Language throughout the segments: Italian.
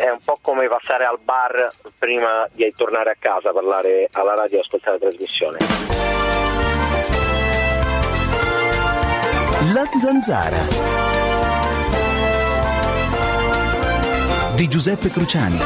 è un po' come passare al bar prima di tornare a casa, parlare alla radio e ascoltare la trasmissione. La Zanzara di Giuseppe Cruciani.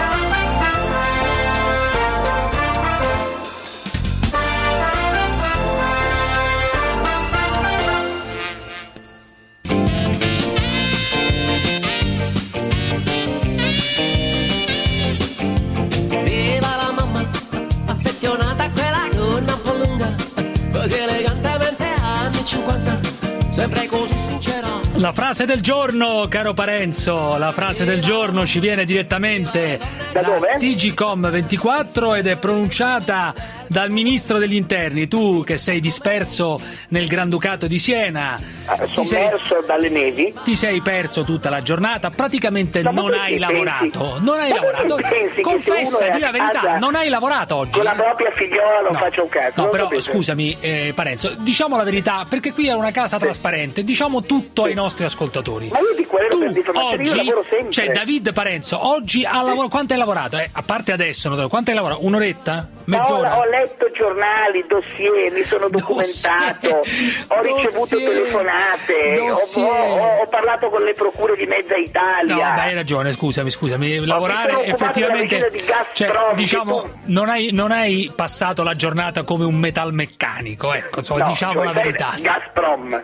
La frase del giorno, caro Parenzo, la frase del giorno ci viene direttamente da dove? TGcom 24 ed è pronunciata dal ministro degli interni. Tu che sei disperso nel Granducato di Siena, sommerso dalle nevi, ti sei perso tutta la giornata, praticamente non hai lavorato. Non hai lavorato. Confessa, di la verità, non hai lavorato oggi. Con la propria figliola non faccio un cazzo. No, però scusami, Parenzo, diciamo la verità, perché qui è una casa trasparente, diciamo tutto ai nostri ascoltatori. Ma io di quello per diffamazione, io lavoro sempre. Cioè, David Parenzo, oggi quanto hai lavorato? A parte adesso, quanto hai lavorato? Un'oretta? Mezz'ora? Ho letto giornali, dossier, mi sono documentato, ho ricevuto telefonate, ho parlato con le procure di mezza Italia. No, dai, hai ragione, scusami, lavorare effettivamente, cioè, diciamo, non hai passato la giornata come un metalmeccanico, ecco, insomma, diciamo la verità. Gazprom.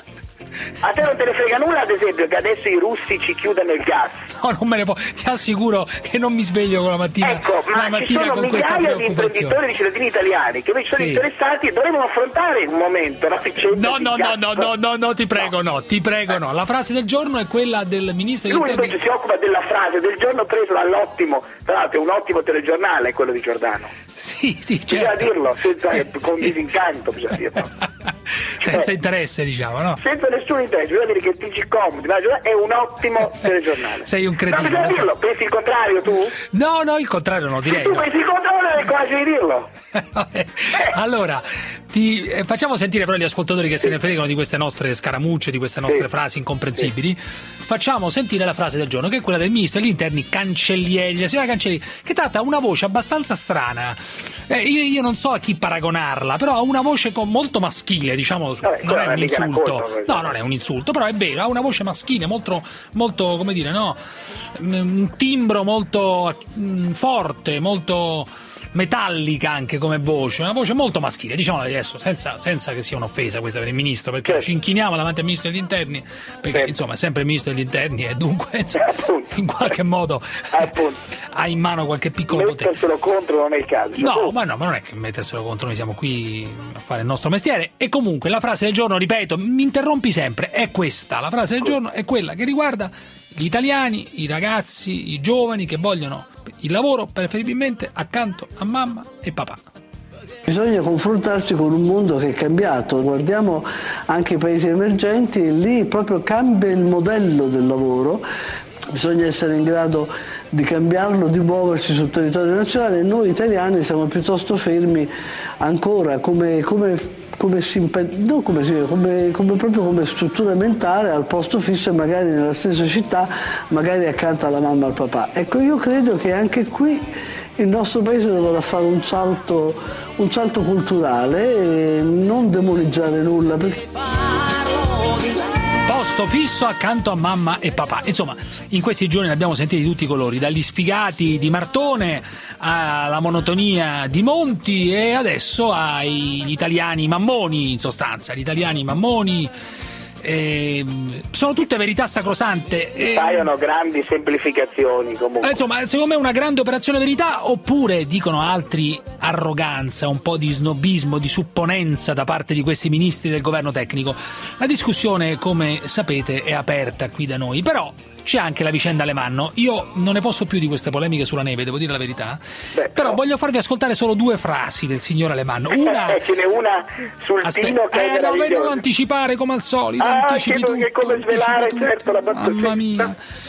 A te non te ne frega nulla, ad esempio, che adesso i russi ci chiudano il gas? No, non me ne può. Ti assicuro che non mi sveglio con la mattina. Ecco, ma ci sono migliaia di imprenditori, di cittadini italiani che invece sono interessati e dovremmo affrontare un momento la vicenda. No, ti prego, no. La frase del giorno è quella del ministro degli interni. Lui invece si occupa della frase del giorno preso dall'ottimo, tra l'altro è un ottimo telegiornale quello di Giordano. Sì, certo. Bisogna dirlo, con disincanto bisogna dirlo. Senza interesse, diciamo, no? Senza nessun interesse, bisogna dire che il TGcom è un ottimo telegiornale. Sei un cretino. Ma bisogna dirlo, pensi il contrario tu? No, il contrario no, direi. Se tu pensi il contrario è quasi di dirlo. Allora, facciamo sentire però gli ascoltatori che se ne fregano di queste nostre scaramucce, di queste nostre frasi incomprensibili. Facciamo sentire la frase del giorno, che è quella del ministro degli interni Cancellieri, la signora Cancellieri, che tratta una voce abbastanza strana. Io non so a chi paragonarla, però ha una voce molto maschile, diciamo. Non è un insulto. No, non è un insulto, però è vero, ha una voce maschile molto, molto, come dire, no? Un timbro molto forte, molto metallica anche come voce, una voce molto maschile, diciamola adesso, senza che sia un'offesa questa per il ministro, perché ci inchiniamo davanti al ministro degli interni, perché insomma è sempre il ministro degli interni e dunque insomma, in qualche modo ha in mano qualche piccolo potere. Metterselo contro non è il caso. No, ma non è che metterselo contro, noi siamo qui a fare il nostro mestiere. E comunque la frase del giorno, ripeto, mi interrompi sempre, è questa, la frase del giorno è quella che riguarda gli italiani, i ragazzi, i giovani che vogliono il lavoro preferibilmente accanto a mamma e papà. Bisogna confrontarsi con un mondo che è cambiato, guardiamo anche i paesi emergenti e lì proprio cambia il modello del lavoro, bisogna essere in grado di cambiarlo, di muoversi sul territorio nazionale. Noi italiani siamo piuttosto fermi ancora come struttura mentale al posto fisso e magari nella stessa città, magari accanto alla mamma e al papà. Ecco, io credo che anche qui il nostro paese dovrà fare un salto culturale e non demonizzare nulla. Posto fisso accanto a mamma e papà. Insomma, in questi giorni ne abbiamo sentiti di tutti i colori, dagli sfigati di Martone alla monotonia di Monti e adesso agli italiani mammoni, in sostanza, gli italiani mammoni. Sono tutte verità sacrosante. Paiono grandi semplificazioni comunque. Insomma, secondo me è una grande operazione verità, oppure dicono altri arroganza, un po' di snobismo, di supponenza da parte di questi ministri del governo tecnico. La discussione, come sapete, è aperta qui da noi, però c'è anche la vicenda Alemanno. Io non ne posso più di queste polemiche sulla neve, devo dire la verità. Però voglio farvi ascoltare solo due frasi del signor Alemanno. Una ce n'è una sul Tino che è meravigliosa. Non anticipare come al solito, anticipi che come svelare, certo, la mamma mia.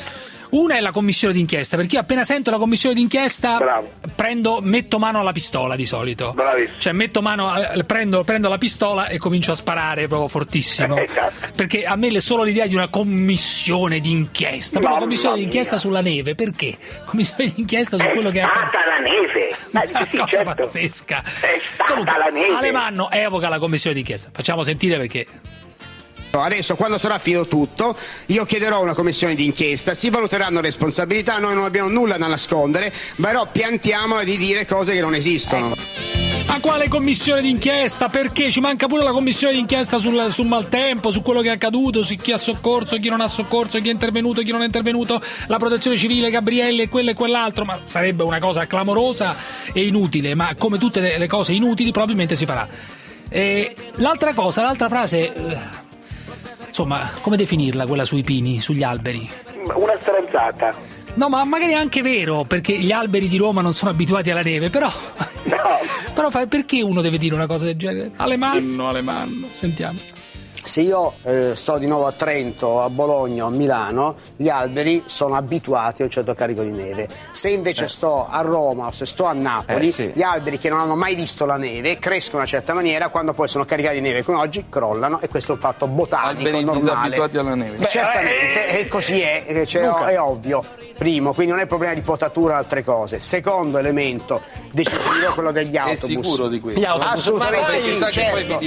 Una è la commissione d'inchiesta, perché io appena sento la commissione d'inchiesta metto mano alla pistola di solito. Bravissimo. Cioè prendo la pistola e comincio a sparare proprio fortissimo. Esatto. Perché a me solo l'idea di una commissione d'inchiesta, però una commissione d'inchiesta sulla neve, perché? Commissione d'inchiesta su quello che è stata la neve. Una cosa certo. pazzesca. È stata la neve. Alemanno evoca la commissione d'inchiesta. Facciamo sentire perché. Adesso, quando sarà finito tutto, io chiederò una commissione d'inchiesta, si valuteranno responsabilità, noi non abbiamo nulla da nascondere, però piantiamola di dire cose che non esistono. Ma quale commissione d'inchiesta? Perché? Ci manca pure la commissione d'inchiesta sul maltempo, su quello che è accaduto, su chi ha soccorso, chi non ha soccorso, chi è intervenuto, chi non è intervenuto, la protezione civile, Gabrielli, quello e quell'altro, ma sarebbe una cosa clamorosa e inutile, ma come tutte le cose inutili probabilmente si farà. E l'altra frase... Insomma, come definirla quella sui pini, sugli alberi? Una stronzata. No, ma magari è anche vero, perché gli alberi di Roma non sono abituati alla neve, però... No. Però perché uno deve dire una cosa del genere? Alemanno, sentiamo. Se io sto di nuovo a Trento, a Bologna o a Milano, gli alberi sono abituati a un certo carico di neve. Se invece sto a Roma o se sto a Napoli, gli alberi che non hanno mai visto la neve crescono in una certa maniera, quando poi sono caricati di neve come oggi crollano, e questo è un fatto botanico alberi normale. Disabituati alla neve. Certamente, e così è ovvio. Primo, quindi non è problema di potatura o altre cose. Secondo elemento decisivo, quello degli autobus. È sicuro di questo? Gli autobus. Assolutamente sì, sa certo. che poi mi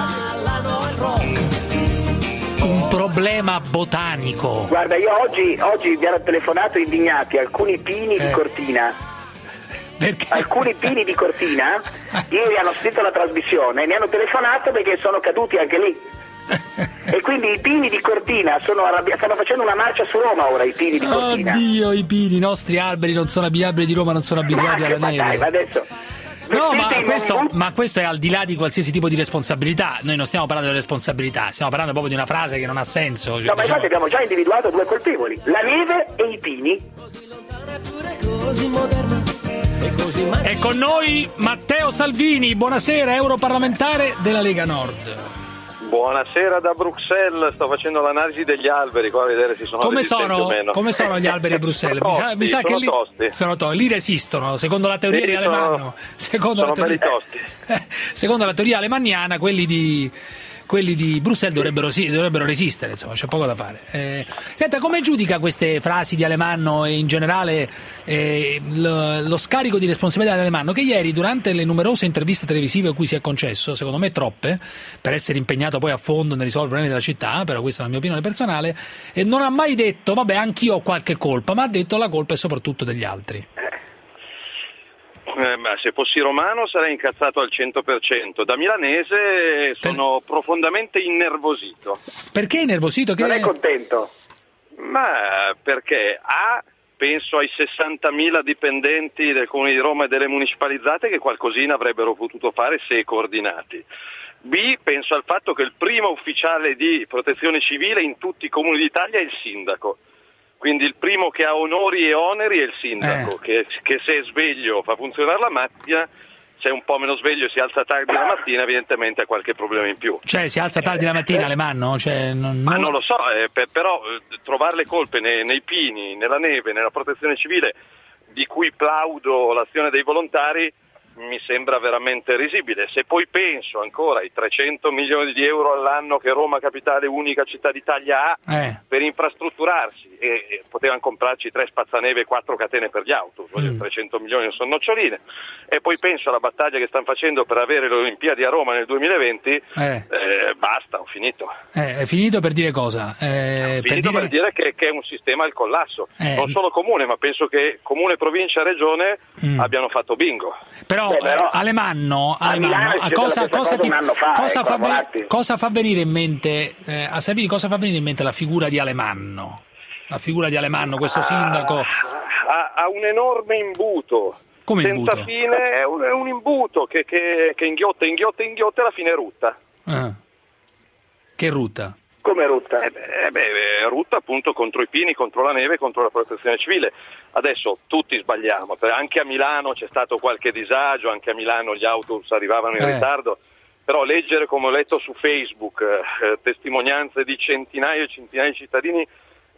diventa... Un problema botanico. Guarda, io oggi mi hanno telefonato indignati alcuni pini di Cortina. Perché? Alcuni pini di Cortina ieri hanno sentito la trasmissione e mi hanno telefonato perché sono caduti anche lì. E quindi i pini di Cortina stanno facendo una marcia su Roma ora, i pini di Cortina. Oddio, i pini, i nostri alberi gli alberi di Roma non sono abituati alla neve. Dai, ma adesso... No, ma questo è al di là di qualsiasi tipo di responsabilità. Noi non stiamo parlando di responsabilità, stiamo parlando proprio di una frase che non ha senso. Cioè, no, ma infatti abbiamo già individuato due colpevoli, la neve e i pini. E con noi Matteo Salvini, buonasera, europarlamentare della Lega Nord. Buonasera da Bruxelles, sto facendo l'analisi degli alberi, qua a vedere se sono resistenti o meno. Come sono gli alberi a Bruxelles? mi sa che lì resistono, secondo la teoria di Alemanno. Sono belli tosti. Secondo la teoria alemanniana, quelli di Bruxelles dovrebbero resistere, insomma, c'è poco da fare. Senta, come giudica queste frasi di Alemanno e in generale lo scarico di responsabilità di Alemanno, che ieri, durante le numerose interviste televisive a cui si è concesso, secondo me troppe, per essere impegnato poi a fondo nel risolvere i problemi della città, però questa è la mia opinione personale, e non ha mai detto, vabbè, anch'io ho qualche colpa, ma ha detto la colpa è soprattutto degli altri. Se fossi romano sarei incazzato al 100%. Da milanese sono profondamente innervosito. Perché innervosito? Non è contento? Ma perché penso ai 60.000 dipendenti del Comune di Roma e delle municipalizzate che qualcosina avrebbero potuto fare se coordinati. B, penso al fatto che il primo ufficiale di protezione civile in tutti i comuni d'Italia è il sindaco. Quindi il primo che ha onori e oneri è il sindaco, che se è sveglio fa funzionare la macchina, se è un po' meno sveglio e si alza tardi la mattina evidentemente ha qualche problema in più. Cioè si alza tardi la mattina Alemanno? Ma non lo so, però trovare le colpe nei pini, nella neve, nella protezione civile, di cui plaudo l'azione dei volontari, mi sembra veramente risibile. Se poi penso ancora ai 300 milioni di euro all'anno che Roma Capitale, unica città d'Italia, ha per infrastrutturarsi, e potevano comprarci 3 spazzaneve e 4 catene per gli autobus, 300 milioni non sono noccioline, e poi penso alla battaglia che stanno facendo per avere le Olimpiadi a Roma nel 2020, basta, ho finito. È finito per dire cosa? Per dire che è un sistema al collasso, non solo comune, ma penso che comune, provincia e regione abbiano fatto bingo. Però Alemanno, cosa fa venire in mente a Salvini, cosa fa venire in mente la figura di Alemanno? La figura di Alemanno, questo sindaco ha un enorme imbuto. Come senza imbuto? Fine, è un imbuto che inghiotta e alla fine rutta. Che rutta? Come rutta? Rutta appunto contro i pini, contro la neve, contro la protezione civile. Adesso tutti sbagliamo, anche a Milano c'è stato qualche disagio, anche a Milano gli autobus arrivavano in ritardo, però leggere, come ho letto su Facebook, testimonianze di centinaia e centinaia di cittadini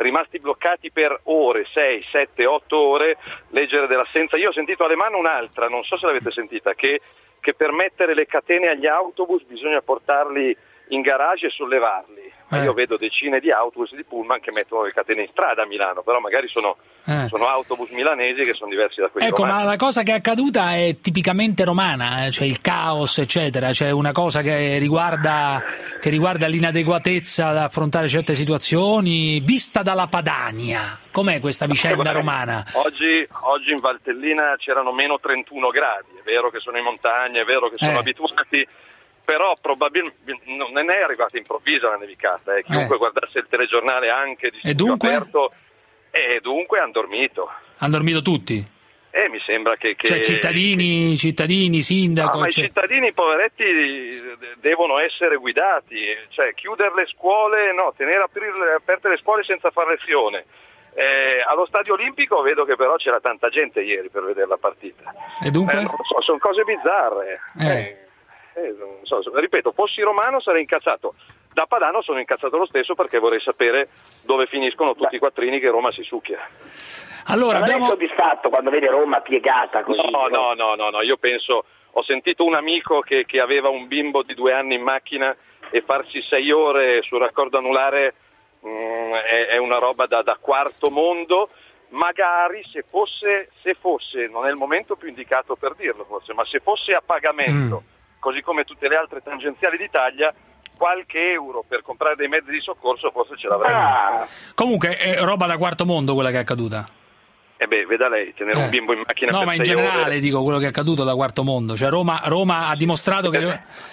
rimasti bloccati per ore, 6, 7, 8 ore, leggere dell'assenza. Io ho sentito Alemanno un'altra, non so se l'avete sentita, che per mettere le catene agli autobus bisogna portarli in garage e sollevarli. Ma io vedo decine di autobus di pullman che mettono le catene in strada a Milano, però magari sono autobus milanesi che sono diversi da quelli romani. Ma la cosa che è accaduta è tipicamente romana, cioè il caos, eccetera, cioè una cosa che riguarda l'inadeguatezza ad affrontare certe situazioni, vista dalla Padania. Com'è questa vicenda romana? Oggi in Valtellina c'erano meno 31 gradi, è vero che sono in montagna, è vero che sono abituati, però probabilmente non è arrivata improvvisa la nevicata, chiunque guardasse il telegiornale anche di studio aperto, e dunque hanno dormito. Hanno dormito tutti? Mi sembra che cioè cittadini, sindaco... ma i cittadini poveretti devono essere guidati, cioè chiudere le scuole, tenere aperte le scuole senza far lezione. Allo Stadio Olimpico vedo che però c'era tanta gente ieri per vedere la partita. E dunque? Non so, sono cose bizzarre. Non so, ripeto, fossi romano sarei incazzato. Da padano sono incazzato lo stesso perché vorrei sapere dove finiscono tutti i quattrini che Roma si succhia. Allora, non è soddisfatto quando vede Roma piegata così? No, io penso, ho sentito un amico che aveva un bimbo di 2 anni in macchina e farsi 6 ore sul raccordo anulare è una roba da quarto mondo. Magari se fosse, non è il momento più indicato per dirlo forse, ma se fosse a pagamento, così come tutte le altre tangenziali d'Italia, qualche euro per comprare dei mezzi di soccorso forse ce l'avremmo. Comunque è roba da quarto mondo quella che è accaduta. Veda lei, tenere un bimbo in macchina per 6 ore. No, ma in generale dico quello che è accaduto da quarto mondo. Cioè Roma ha dimostrato che...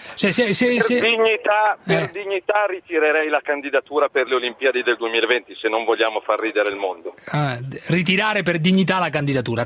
Per dignità ritirerei la candidatura per le Olimpiadi del 2020, se non vogliamo far ridere il mondo. Ritirare per dignità la candidatura.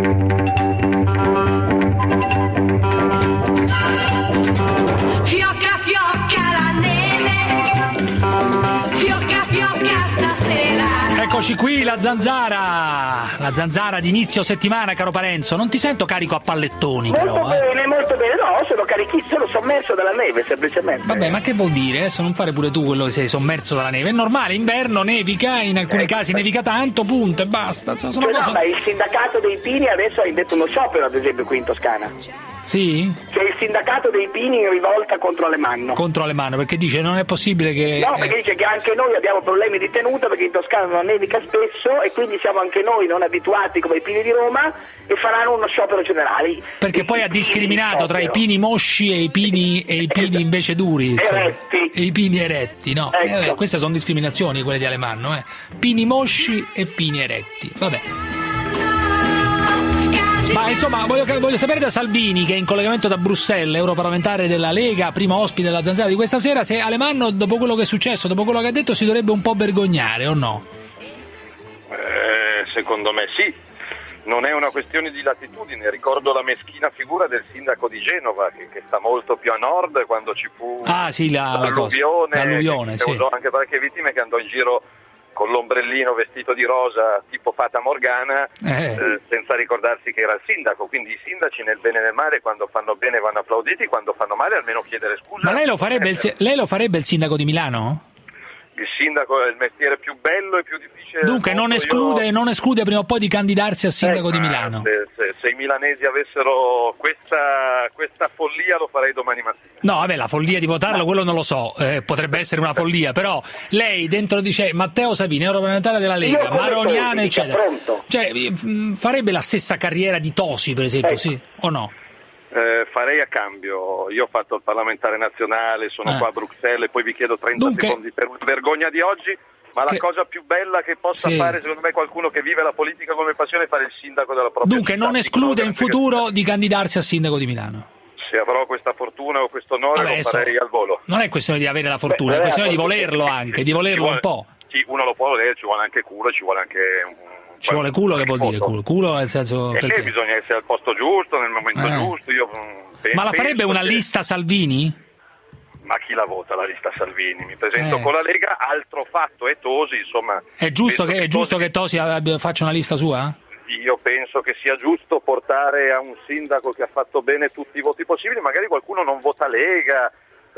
Fiocca fiocca la neve, fiocca fiocca stasera. Eccoci qui, la zanzara di inizio settimana, caro Parenzo. Non ti sento carico a pallettoni, molto però. Molto bene, no, sono carichissimo, sono sommerso dalla neve, semplicemente. Vabbè, ma che vuol dire? Adesso non fare pure tu quello che sei sommerso dalla neve. È normale, inverno, nevica, in alcuni casi nevica tanto, punto, e basta. Ma il sindacato dei Pini adesso ha indetto uno sciopero, ad esempio, qui in Toscana. Sì? C'è il sindacato dei Pini in rivolta contro Alemanno. Contro Alemanno, perché dice non è possibile che... No, perché dice che anche noi abbiamo problemi di tenuta, perché in Toscana non nevica spesso e quindi siamo anche noi non abituati come i Pini di Roma e faranno uno sciopero generale. Perché poi ha discriminato tra i pini mosci e i pini invece duri. Eretti. E i pini eretti, no? Ecco. Queste sono discriminazioni, quelle di Alemanno. Pini mosci e pini eretti. Vabbè. Ma insomma, voglio sapere da Salvini, che è in collegamento da Bruxelles, europarlamentare della Lega, primo ospite della zanzara di questa sera, se Alemanno, dopo quello che è successo, dopo quello che ha detto, si dovrebbe un po' vergognare o no? Secondo me sì. Non è una questione di latitudine, ricordo la meschina figura del sindaco di Genova che sta molto più a nord, quando ci fu l'alluvione, sì. Anche parecchie vittime, che andò in giro con l'ombrellino vestito di rosa tipo Fata Morgana, senza ricordarsi che era il sindaco. Quindi i sindaci nel bene e nel male, quando fanno bene vanno applauditi, quando fanno male almeno chiedere scusa. Ma lei lo farebbe il sindaco di Milano? Il sindaco è il mestiere più bello e più difficile. Dunque non esclude prima o poi di candidarsi a sindaco di Milano. Se i milanesi avessero questa follia, lo farei domani mattina. No, vabbè, la follia di votarlo, quello non lo so, potrebbe essere una follia, però lei dentro dice Matteo Salvini, europarlamentare della Lega, maroniano, eccetera. Cioè, farebbe la stessa carriera di Tosi, per esempio, sì o no? Farei a cambio. Io ho fatto il parlamentare nazionale, sono qua a Bruxelles e poi vi chiedo 30 secondi per una vergogna di oggi, ma la cosa più bella che possa fare secondo me qualcuno che vive la politica come passione è fare il sindaco della propria città. Non esclude in futuro di candidarsi a sindaco di Milano? Se avrò questa fortuna o questo onore lo farei al volo. Non è questione di avere la fortuna, è questione di volerlo anche, di volerlo un po'. Sì, uno lo può volere, ci vuole anche culo, ci vuole anche ci vuole culo, che vuol dire culo nel senso perché bisogna essere al posto giusto, nel momento giusto. Ma la farebbe una lista Salvini? Ma chi la vota la lista Salvini? Mi presento con la Lega, altro fatto è Tosi, insomma. È giusto che Tosi faccia una lista sua? Io penso che sia giusto portare a un sindaco che ha fatto bene tutti i voti possibili, magari qualcuno non vota Lega,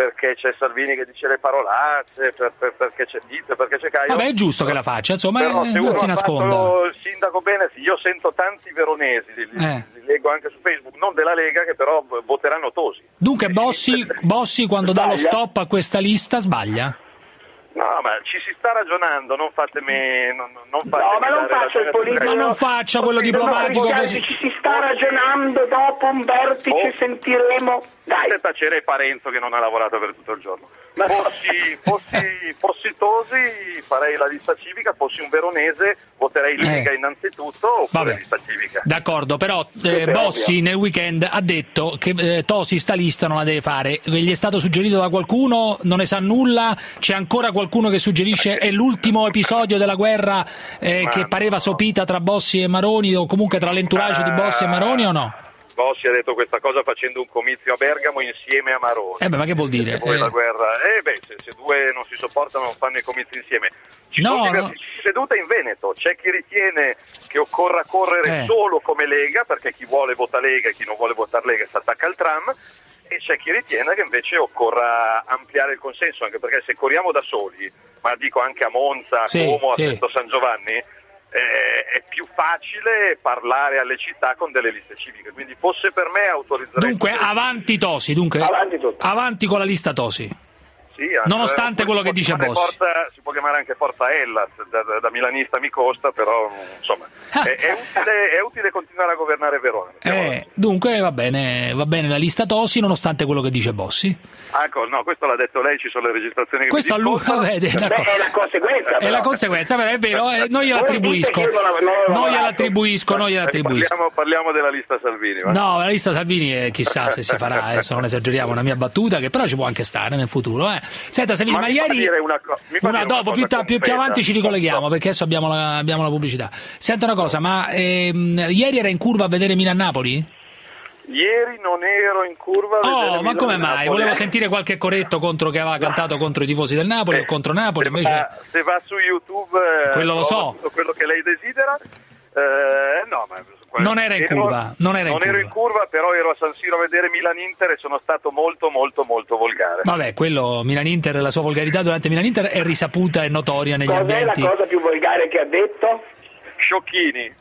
perché c'è Salvini che dice le parolacce, perché c'è Tizio, perché c'è Caio. Vabbè, è giusto che la faccia, insomma, però se non uno si ha nasconda. fatto il sindaco bene, io sento tanti veronesi, li leggo anche su Facebook, non della Lega, che però voteranno Tosi. Dunque Bossi quando dà lo stop a questa lista sbaglia? No, ma ci si sta ragionando, non fatemi. Non ma non faccia il politico. Ma non faccia quello diplomatico così. Ci si sta ragionando, dopo un vertice sentiremo. Dai. Senza tacere Parenzo che non ha lavorato per tutto il giorno. Fossi Tosi farei la lista civica, fossi un veronese voterei Lega innanzitutto oppure lista civica. D'accordo, però Bossi nel weekend ha detto che Tosi sta lista non la deve fare. Gli è stato suggerito da qualcuno, non ne sa nulla, c'è ancora qualcuno che suggerisce è l'ultimo episodio della guerra che pareva sopita tra Bossi e Maroni, o comunque tra l'entourage di Bossi e Maroni, o no? Bossi ha detto questa cosa facendo un comizio a Bergamo insieme a Maroni. Ma che vuol dire? Poi la guerra. Se due non si sopportano non fanno i comizi insieme. Ci sono diverse sedute in Veneto. C'è chi ritiene che occorra correre solo come Lega, perché chi vuole vota Lega e chi non vuole votare Lega si attacca al tram. E c'è chi ritiene che invece occorra ampliare il consenso, anche perché se corriamo da soli, ma dico anche a Monza, a Como, a Sesto San Giovanni, è più facile parlare alle città con delle liste civiche, quindi fosse per me autorizzare. Dunque avanti Tosi, avanti con la lista Tosi. Sì, nonostante quello che dice Bossi. Si può chiamare anche Forza Hellas, da milanista mi costa, però insomma è utile continuare a governare Verona. Dunque va bene la lista Tosi nonostante quello che dice Bossi. Ecco, no, questo l'ha detto lei, ci sono le registrazioni che questo mi dicono. È la conseguenza. È la conseguenza, però è vero, non glielo attribuisco. Non glielo attribuisco. Parliamo della lista Salvini. Va? No, la lista Salvini chissà se si farà, adesso non esageriamo, una mia battuta che però ci può anche stare nel futuro, Senta Salvini, ma ieri dopo più avanti ci ricolleghiamo perché adesso abbiamo la pubblicità. Senta una cosa, ma ieri era in curva a vedere Milan-Napoli? Ieri non ero in curva a vedere ma come mai? Volevo sentire qualche corretto che aveva cantato contro i tifosi del Napoli o contro Napoli, invece se va su YouTube quello lo so, tutto quello che lei desidera. No, ma non era in curva. Non ero in curva, però ero a San Siro a vedere Milan-Inter e sono stato molto molto molto volgare. Vabbè, quello Milan-Inter, la sua volgarità durante Milan-Inter è risaputa e notoria negli ambienti. Qual è la cosa più volgare che ha detto? Sciocchini.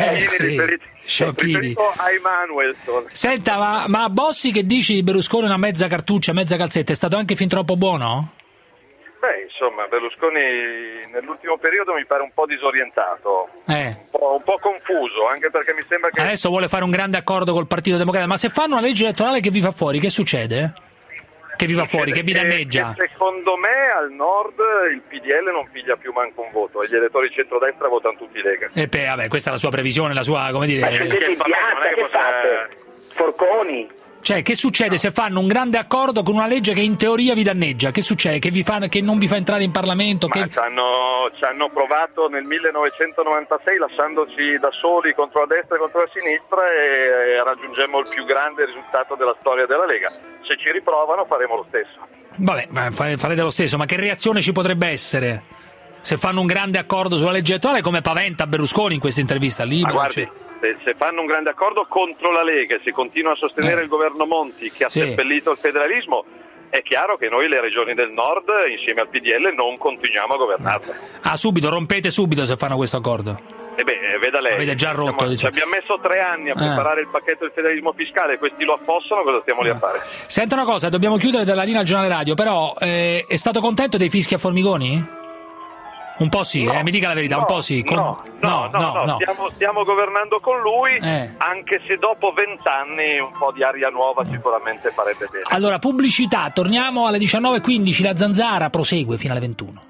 Riferito a Emanuelson. Senta, ma Bossi che dici di Berlusconi una mezza cartuccia, mezza calzetta, è stato anche fin troppo buono? Insomma, Berlusconi nell'ultimo periodo mi pare un po' disorientato, un po' confuso, anche perché mi sembra che adesso vuole fare un grande accordo col Partito Democratico, ma se fanno una legge elettorale che vi fa fuori, che succede? Che vi fa fuori, che vi danneggia? Secondo me al nord il PDL non piglia più manco un voto e gli elettori di centrodestra votano tutti Lega. Vabbè, questa è la sua previsione, la sua, come dire... Ma che fate? Forconi? Cioè, che succede se fanno un grande accordo con una legge che in teoria vi danneggia? Che succede? Che non vi fa entrare in Parlamento? Ci hanno provato nel 1996 lasciandoci da soli contro la destra e contro la sinistra e raggiungemmo il più grande risultato della storia della Lega. Se ci riprovano faremo lo stesso. Vabbè, farete lo stesso, ma che reazione ci potrebbe essere? Se fanno un grande accordo sulla legge elettorale, come paventa Berlusconi in questa intervista libera? Se fanno un grande accordo contro la Lega e si continua a sostenere il governo Monti che ha seppellito il federalismo, è chiaro che noi le regioni del nord insieme al PDL non continuiamo a governarle. Rompete subito se fanno questo accordo? Veda lei, avete già rotto, ci abbiamo messo 3 anni a preparare il pacchetto del federalismo fiscale, questi lo affossano, cosa stiamo lì a fare? Senta una cosa, dobbiamo chiudere dalla linea al giornale radio, però è stato contento dei fischi a Formigoni? Un po' sì, mi dica la verità, un po' sì. No. Stiamo governando con lui, anche se dopo 20 anni un po' di aria nuova sicuramente farebbe bene. Allora, pubblicità, torniamo alle 19:15, la Zanzara prosegue fino alle 21.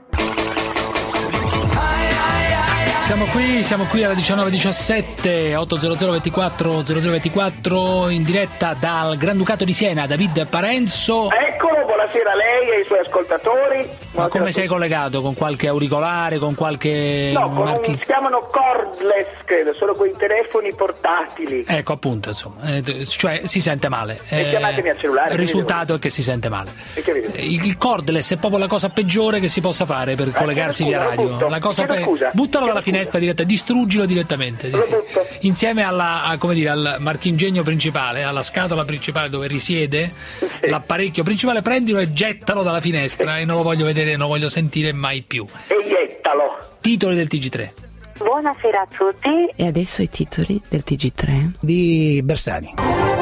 Siamo qui alle 19:17, 800 24 0024, in diretta dal Granducato di Siena, David Parenzo. Eccolo, buonasera a lei e ai suoi ascoltatori. Ma come sei collegato? Con qualche auricolare, con qualche... No, si chiamano cordless, credo, solo quei telefoni portatili. Ecco, appunto, insomma, cioè si sente male. Chiamatemi al cellulare. Il risultato è che si sente male. Il cordless è proprio la cosa peggiore che si possa fare per collegarsi via radio. Buttalo dalla finestra distruggilo direttamente. Insieme al marchingegno principale, alla scatola principale dove risiede l'apparecchio principale, prendilo e gettalo dalla finestra e non lo voglio vedere, non lo voglio sentire mai più. E iettalo. Titoli del TG3. Buonasera a tutti. E adesso i titoli del TG3 di Bersani.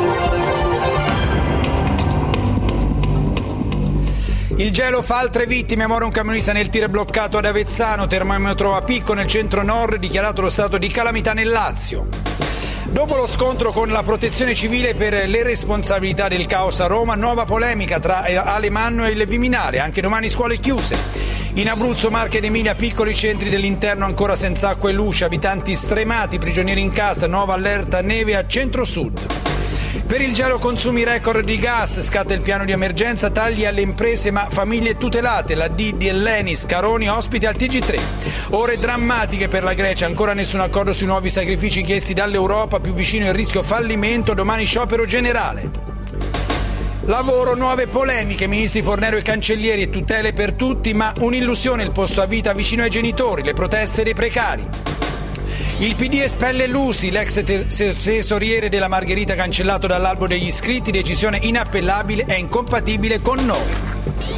Il gelo fa altre vittime, muore un camionista nel tir bloccato ad Avezzano, termometro a picco nel centro nord, dichiarato lo stato di calamità nel Lazio. Dopo lo scontro con la protezione civile per le responsabilità del caos a Roma, nuova polemica tra Alemanno e il Viminale, anche domani scuole chiuse. In Abruzzo, Marche ed Emilia, piccoli centri dell'interno ancora senza acqua e luce, abitanti stremati, prigionieri in casa, nuova allerta neve a centro-sud. Per il gelo consumi record di gas, scatta il piano di emergenza, tagli alle imprese ma famiglie tutelate, la D di Eleni Scaroni ospite al TG3. Ore drammatiche per la Grecia, ancora nessun accordo sui nuovi sacrifici chiesti dall'Europa, più vicino il rischio fallimento, domani sciopero generale. Lavoro, nuove polemiche, ministri Fornero e Cancellieri e tutele per tutti, ma un'illusione il posto a vita vicino ai genitori, le proteste dei precari. Il PD espelle Lusi, l'ex tesoriere della Margherita cancellato dall'albo degli iscritti, decisione inappellabile, è incompatibile con noi.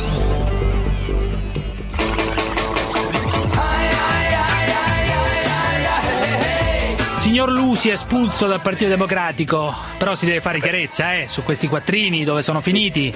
Signor Lusi espulso dal Partito Democratico, però si deve fare chiarezza su questi quattrini, dove sono finiti,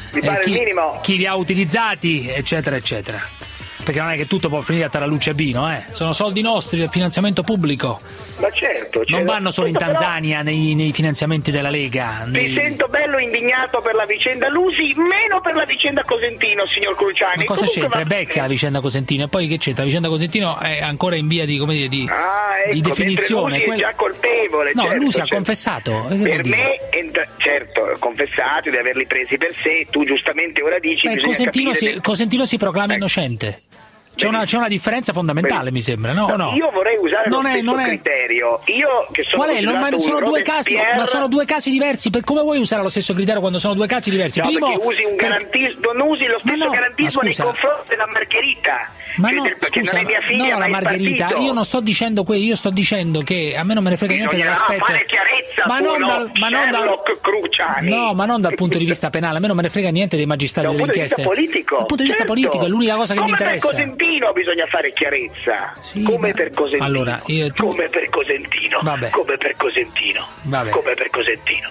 chi li ha utilizzati, eccetera, eccetera. Perché non è che tutto può finire a Taralluce B, no? Sono soldi nostri, del finanziamento pubblico. Ma certo. Non vanno solo in Tanzania nei finanziamenti della Lega. Mi sento bello indignato per la vicenda Lusi, meno per la vicenda Cosentino, signor Cruciani. Ma cosa c'entra? È vecchia la vicenda Cosentino, e poi che c'entra? La vicenda Cosentino è ancora in via di definizione. Lusi è già colpevole. No, certo, Lusi ha confessato. Per me, certo, ha confessato di averli presi per sé. Tu giustamente ora dici che Cosentino si proclama innocente. C'è una differenza fondamentale, mi sembra, no? Io vorrei usare lo stesso criterio. Io che sono Qual è? Sono due casi, ma sono due casi diversi. Per come vuoi usare lo stesso criterio quando sono due casi diversi? No, perché usi un garantismo, non usi lo stesso garantismo nei confronti della Margherita. Ma perché non è mia figlia, la Margherita, io non sto dicendo io sto dicendo che a me non me ne frega niente dell'aspetto. Fare chiarezza, Cruciani. No, ma non dal punto di vista penale, a me non me ne frega niente dei magistrati delle inchieste. Dal punto di vista politico è l'unica cosa che mi interessa. Per Cosentino bisogna fare chiarezza. Come per Cosentino. Allora, come per Cosentino. Vabbè. Come per Cosentino. Vabbè. Come per Cosentino.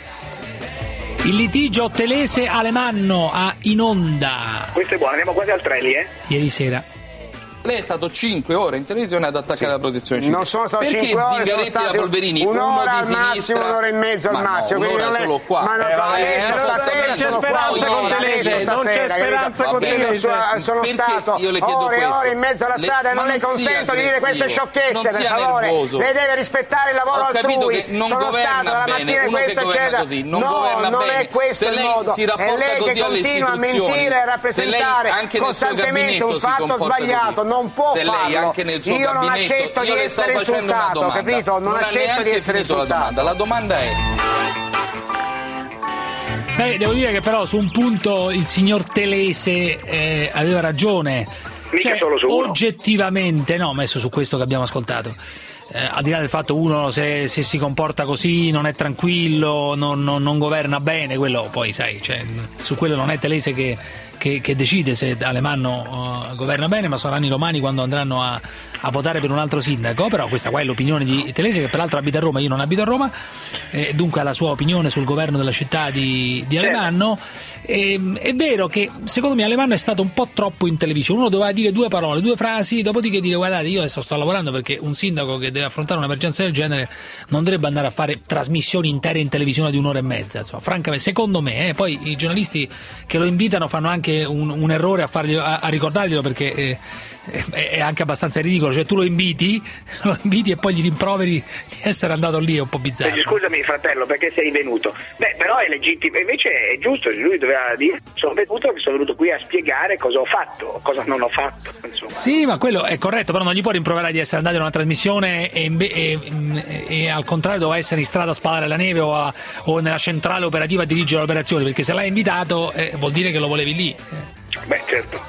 Il litigio Telese-Alemanno in onda. Questo è buono, andiamo quasi al 3 lì, Ieri sera. Lei è stato 5 ore in televisione ad attaccare la protezione civile. Non sono stato perché 5 ore, Zingaretti sono stati e Polverini, un'ora uno al di massimo, un'ora e mezzo al massimo. No, non solo qua. Ma adesso stasera non c'è speranza con Telese, non c'è speranza con Telese. Sono stato ore e ore in mezzo alla strada e non le consento di dire queste sciocchezze, per favore. Lei deve rispettare il lavoro altrui. Sono stato la mattina e questo eccetera. No, non è questo il modo. È lei che continua a mentire e a rappresentare costantemente un fatto sbagliato. Non può farlo. Anche nel suo io non accetto di essere insultato, capito? Non accetto di essere insultato. La domanda è: devo dire che però su un punto il signor Telese aveva ragione. Mica solo su uno. Oggettivamente, no, messo su questo che abbiamo ascoltato. Al di là del fatto uno se si comporta così non è tranquillo, non governa bene, quello poi sai, su quello non è Telese che decide se Alemanno governa bene, ma saranno i romani quando andranno a votare per un altro sindaco. Però questa qua è l'opinione di Telese, che peraltro abita a Roma, io non abito a Roma, dunque ha la sua opinione sul governo della città di Alemanno. È vero che secondo me Alemanno è stato un po' troppo in televisione, uno doveva dire due parole, due frasi, dopodiché dire guardate, io adesso sto lavorando, perché un sindaco che deve affrontare un'emergenza del genere non dovrebbe andare a fare trasmissioni intere in televisione di un'ora e mezza, insomma, francamente, secondo me. Poi i giornalisti che lo invitano fanno anche un errore a ricordarglielo, perché è anche abbastanza ridicolo, cioè tu lo inviti e poi gli rimproveri di essere andato lì, è un po' bizzarro. Scusami fratello, perché sei venuto? Però è legittimo, invece è giusto, lui doveva dire sono venuto qui a spiegare cosa ho fatto, cosa non ho fatto, insomma. Sì, ma quello è corretto, però non gli può rimproverare di essere andato in una trasmissione e al contrario doveva essere in strada a spalare la neve o nella centrale operativa a dirigere le operazioni, perché se l'hai invitato vuol dire che lo volevi lì. Beh, certo.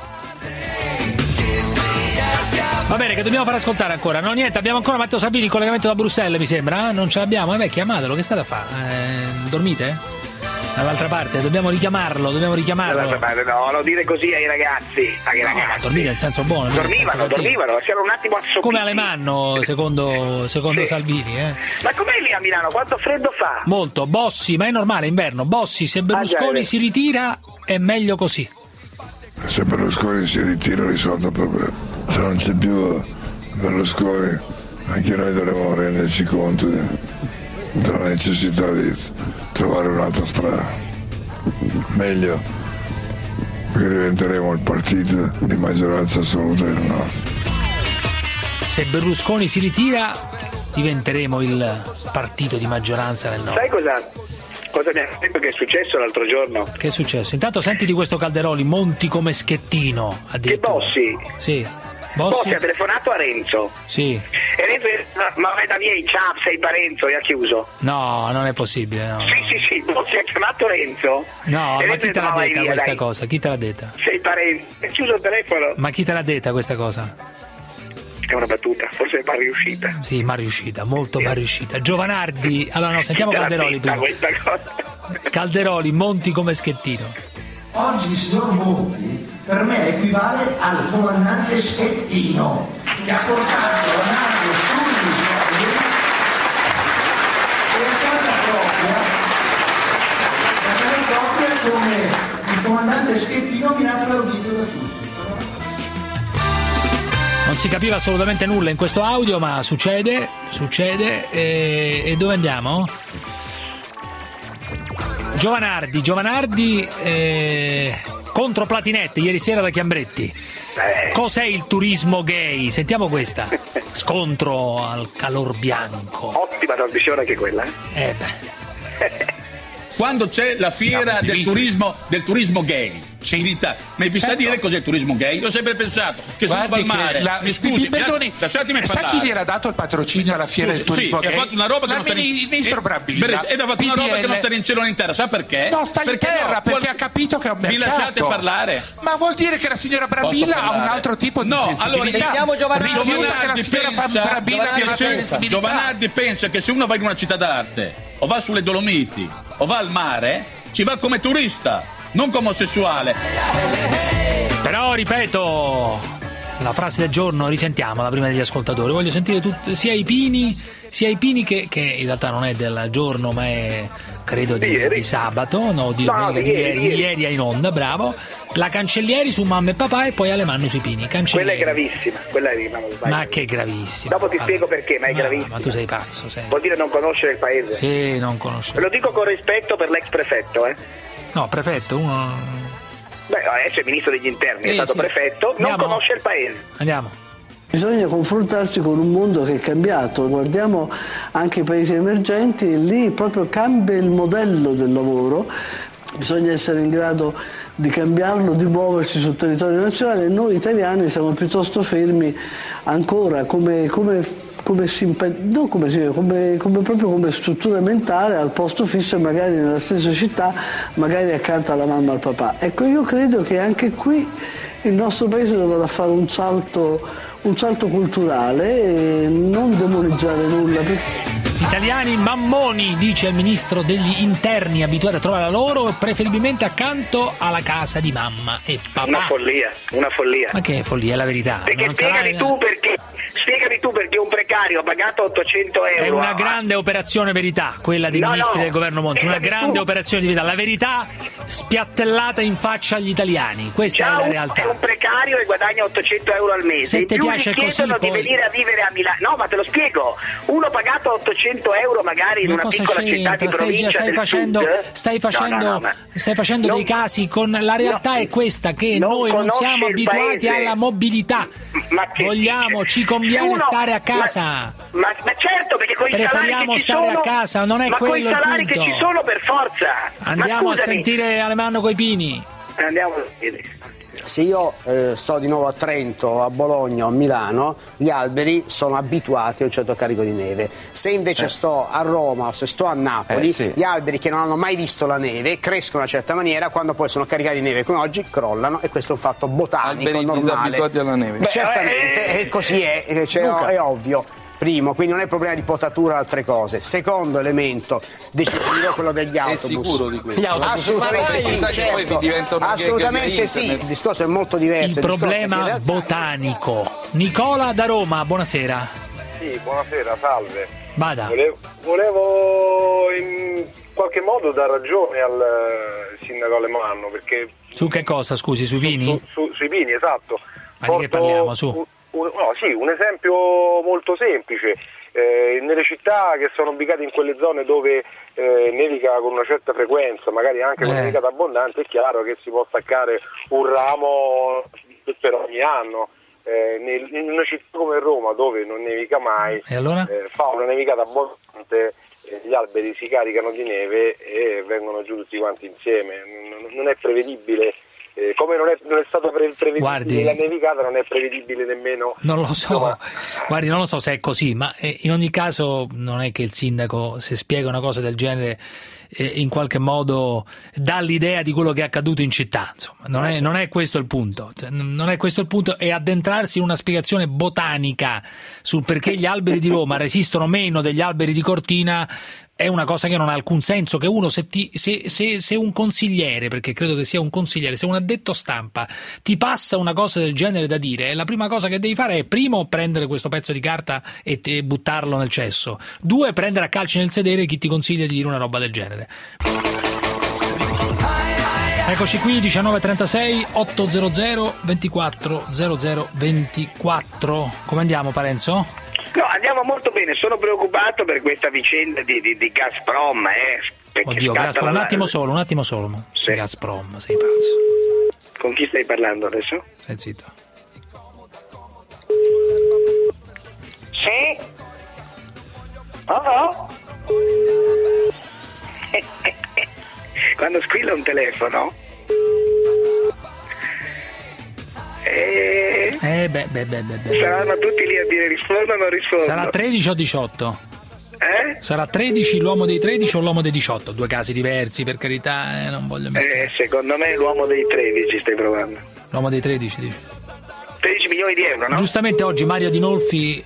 Va bene, che dobbiamo far ascoltare ancora? No, niente, abbiamo ancora Matteo Salvini in collegamento da Bruxelles, mi sembra. Non ce l'abbiamo? Chiamatelo, che state a fare? Dormite? Dall'altra parte, dobbiamo richiamarlo. Dall'altra parte, no, non dire così ai ragazzi. Dormite nel senso buono. Dormivano, c'era un attimo assopiti. Come Alemanno, secondo sì. Salvini. Ma com'è lì a Milano? Quanto freddo fa? Molto. Bossi, ma è normale, inverno. Bossi, se Berlusconi si ritira è meglio così. Se Berlusconi si ritira risolto il problema. Se non c'è più Berlusconi, anche noi dovremo renderci conto della necessità di trovare un'altra strada. Meglio, perché diventeremo il partito di maggioranza assoluta del Nord. Se Berlusconi si ritira, diventeremo il partito di maggioranza nel Nord. Sai cosa mi ha detto che è successo l'altro giorno? Che è successo? Intanto senti di questo Calderoli, monti come Schettino. Che Bossi? Sì. Bossi ha telefonato a Renzo. Sì. E Renzo ma vai da miei, ciao, sei Parenzo, e ha chiuso. No, non è possibile, no. Sì, Bossi ha chiamato Renzo. No, ma chi te l'ha detta questa cosa? Chi te l'ha detta? Sei Parenzo, è chiuso il telefono. Ma chi te l'ha detta questa cosa? È una battuta, forse è mal riuscita. Sì, mal riuscita, molto mal riuscita. Giovanardi, allora no, sentiamo Calderoli prima. Calderoli, monti come Schettino. Oggi il signor Monti per me equivale al comandante Schettino, che ha portato la nave sugli soldi e a casa propria come il comandante Schettino viene applaudito da tutti. Non si capiva assolutamente nulla in questo audio, ma succede. E dove andiamo? Giovanardi contro Platinetti ieri sera da Chiambretti. Cos'è il turismo gay? Sentiamo questa. Scontro al calor bianco. Ottima trasmissione anche quella. Quando c'è la fiera del turismo gay in Italia, mi bisogna dire cos'è il turismo gay? Io ho sempre pensato che se uno va al mare, mi scusi, perdoni, lasciatemi sa parlare. chi gli era dato il patrocinio alla fiera del turismo gay? Ha fatto una roba che non sta il ministro Brambilla ed ha fatto una roba che non sta in cielo né in terra. Sa perché? No, sta in terra perché ha capito che è un mercato. Mi lasciate parlare? Ma vuol dire che la signora Brambilla ha un altro tipo di sensibilità. Rifiuta che la signora Brambilla abbia una sensibilità. Giovanardi pensa che se uno va in una città d'arte o va sulle Dolomiti o va al mare, ci va come turista, non come omosessuale. Però ripeto, la frase del giorno, risentiamola prima degli ascoltatori. Voglio sentire sia i Pini che in realtà non è del giorno, ma è credo di sabato, di ieri è in onda, bravo. La Cancellieri su Mamma e Papà e poi Alemanno sui Pini. Quella è gravissima, ma che gravissima. Dopo ti spiego perché, ma è gravissima. Ma tu sei pazzo, sei. Vuol dire non conoscere il paese. Sì, non conoscere. Lo dico con rispetto per l'ex prefetto, No, prefetto, uno. Beh, adesso è ministro degli interni, è stato prefetto, non conosce il paese. Andiamo. Bisogna confrontarsi con un mondo che è cambiato, guardiamo anche i paesi emergenti e lì proprio cambia il modello del lavoro, bisogna essere in grado di cambiarlo, di muoversi sul territorio nazionale. Noi italiani siamo piuttosto fermi ancora come struttura mentale al posto fisso e magari nella stessa città, magari accanto alla mamma e al papà. Ecco, io credo che anche qui il nostro paese dovrà fare un salto culturale e non demonizzare nulla. Italiani mammoni, dice il ministro degli interni, abituati a trovare la loro preferibilmente accanto alla casa di mamma e papà. Una follia. Ma che follia, è la verità. Perché spiegami tu perché spiegami tu perché un precario ha pagato 800 euro. È una grande operazione verità, quella dei ministri del governo Monti, una grande operazione di verità, la verità spiattellata in faccia agli italiani, questa è la realtà. È un precario e guadagna 800 euro al mese. Se ti piace gli chiedono così, di venire a vivere a Milano. No, ma te lo spiego. Uno pagato 800 euro magari in una piccola città di provincia stai facendo dei casi con la realtà è questa, che noi non siamo abituati alla mobilità. Ci conviene stare a casa. Ma certo, perché con i preferiamo salari che stare ci sono, a casa, non è quello il punto. Ma con i salari che ci sono per forza. Andiamo a sentire Alemanno coi Pini. Andiamo a sentire. Se io sto di nuovo a Trento, a Bologna o a Milano, gli alberi sono abituati a un certo carico di neve. Se invece sto a Roma o se sto a Napoli, gli alberi che non hanno mai visto la neve crescono in una certa maniera, quando poi sono caricati di neve come oggi crollano, e questo è un fatto botanico alberi normale. disabituati alla neve. Certamente, e così è, è ovvio. Primo, quindi non è problema di potatura o altre cose. Secondo elemento decisivo, quello degli autobus. È sicuro di questo? Assolutamente sì, certo. Assolutamente sì, il discorso è molto diverso. Il problema botanico. Nicola da Roma, buonasera. Sì, buonasera, salve. Vada. Volevo in qualche modo dar ragione al sindaco Alemanno, perché... Su che cosa, scusi, sui vini? Sui vini, esatto. Ma di che parliamo, su? Un esempio molto semplice. Nelle città che sono ubicate in quelle zone dove nevica con una certa frequenza, magari anche con nevicata abbondante, è chiaro che si può staccare un ramo per ogni anno. In una città come Roma, dove non nevica mai, e allora? Fa una nevicata abbondante, gli alberi si caricano di neve e vengono giù tutti quanti insieme. Non è prevedibile. Come non è stato prevedibile la nevicata, non è prevedibile nemmeno. Non lo so, guardi, non lo so se è così, ma in ogni caso non è che il sindaco, se spiega una cosa del genere, in qualche modo dà l'idea di quello che è accaduto in città. Insomma, non è questo il punto. Non è questo il punto, e addentrarsi in una spiegazione botanica sul perché gli alberi di Roma resistono meno degli alberi di Cortina è una cosa che non ha alcun senso. Che uno, se un consigliere, perché credo che sia un consigliere, se un addetto stampa ti passa una cosa del genere da dire, la prima cosa che devi fare è, primo, prendere questo pezzo di carta e buttarlo nel cesso, due, prendere a calci nel sedere chi ti consiglia di dire una roba del genere. Eccoci qui, 19:36, 800 24 00 24. Come andiamo, Parenzo? No, andiamo molto bene, sono preoccupato per questa vicenda di Gazprom. Oddio, Gazprom, un attimo solo. Sì. Gazprom, sei pazzo. Con chi stai parlando adesso? Stai zitto. Sì? Oh. Quando squilla un telefono... Saranno tutti lì a dire rispondo o non rispondo. Sarà 13 o 18? Sarà 13 l'uomo dei 13 o l'uomo dei 18? Due casi diversi, per carità, non voglio mischiare. Secondo me l'uomo dei 13 stai provando. L'uomo dei 13, dici? 13 milioni di euro, no? Giustamente oggi Mario Dinolfi,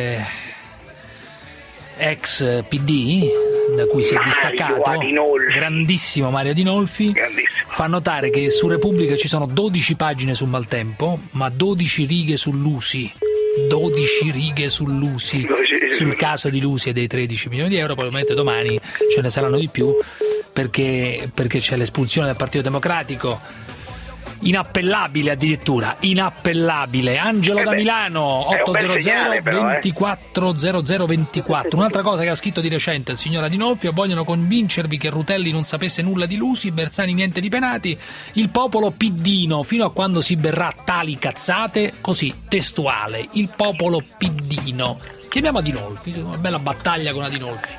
ex PD, da cui si è distaccato, grandissimo Mario Dinolfi, fa notare che su Repubblica ci sono 12 pagine sul maltempo, ma 12 righe sull'Usi. 12 righe sull'Usi, sul caso di Lusi e dei 13 milioni di euro. Probabilmente domani ce ne saranno di più, perché c'è l'espulsione del Partito Democratico. Inappellabile, addirittura inappellabile. Angelo da Milano, 800 24 00 24. Un'altra cosa che ha scritto di recente il signor Adinolfi: vogliono convincervi che Rutelli non sapesse nulla di Lusi, Bersani niente di Penati, il popolo piddino fino a quando si berrà tali cazzate. Così, testuale, il popolo piddino. Chiamiamo Adinolfi, una bella battaglia con Adinolfi.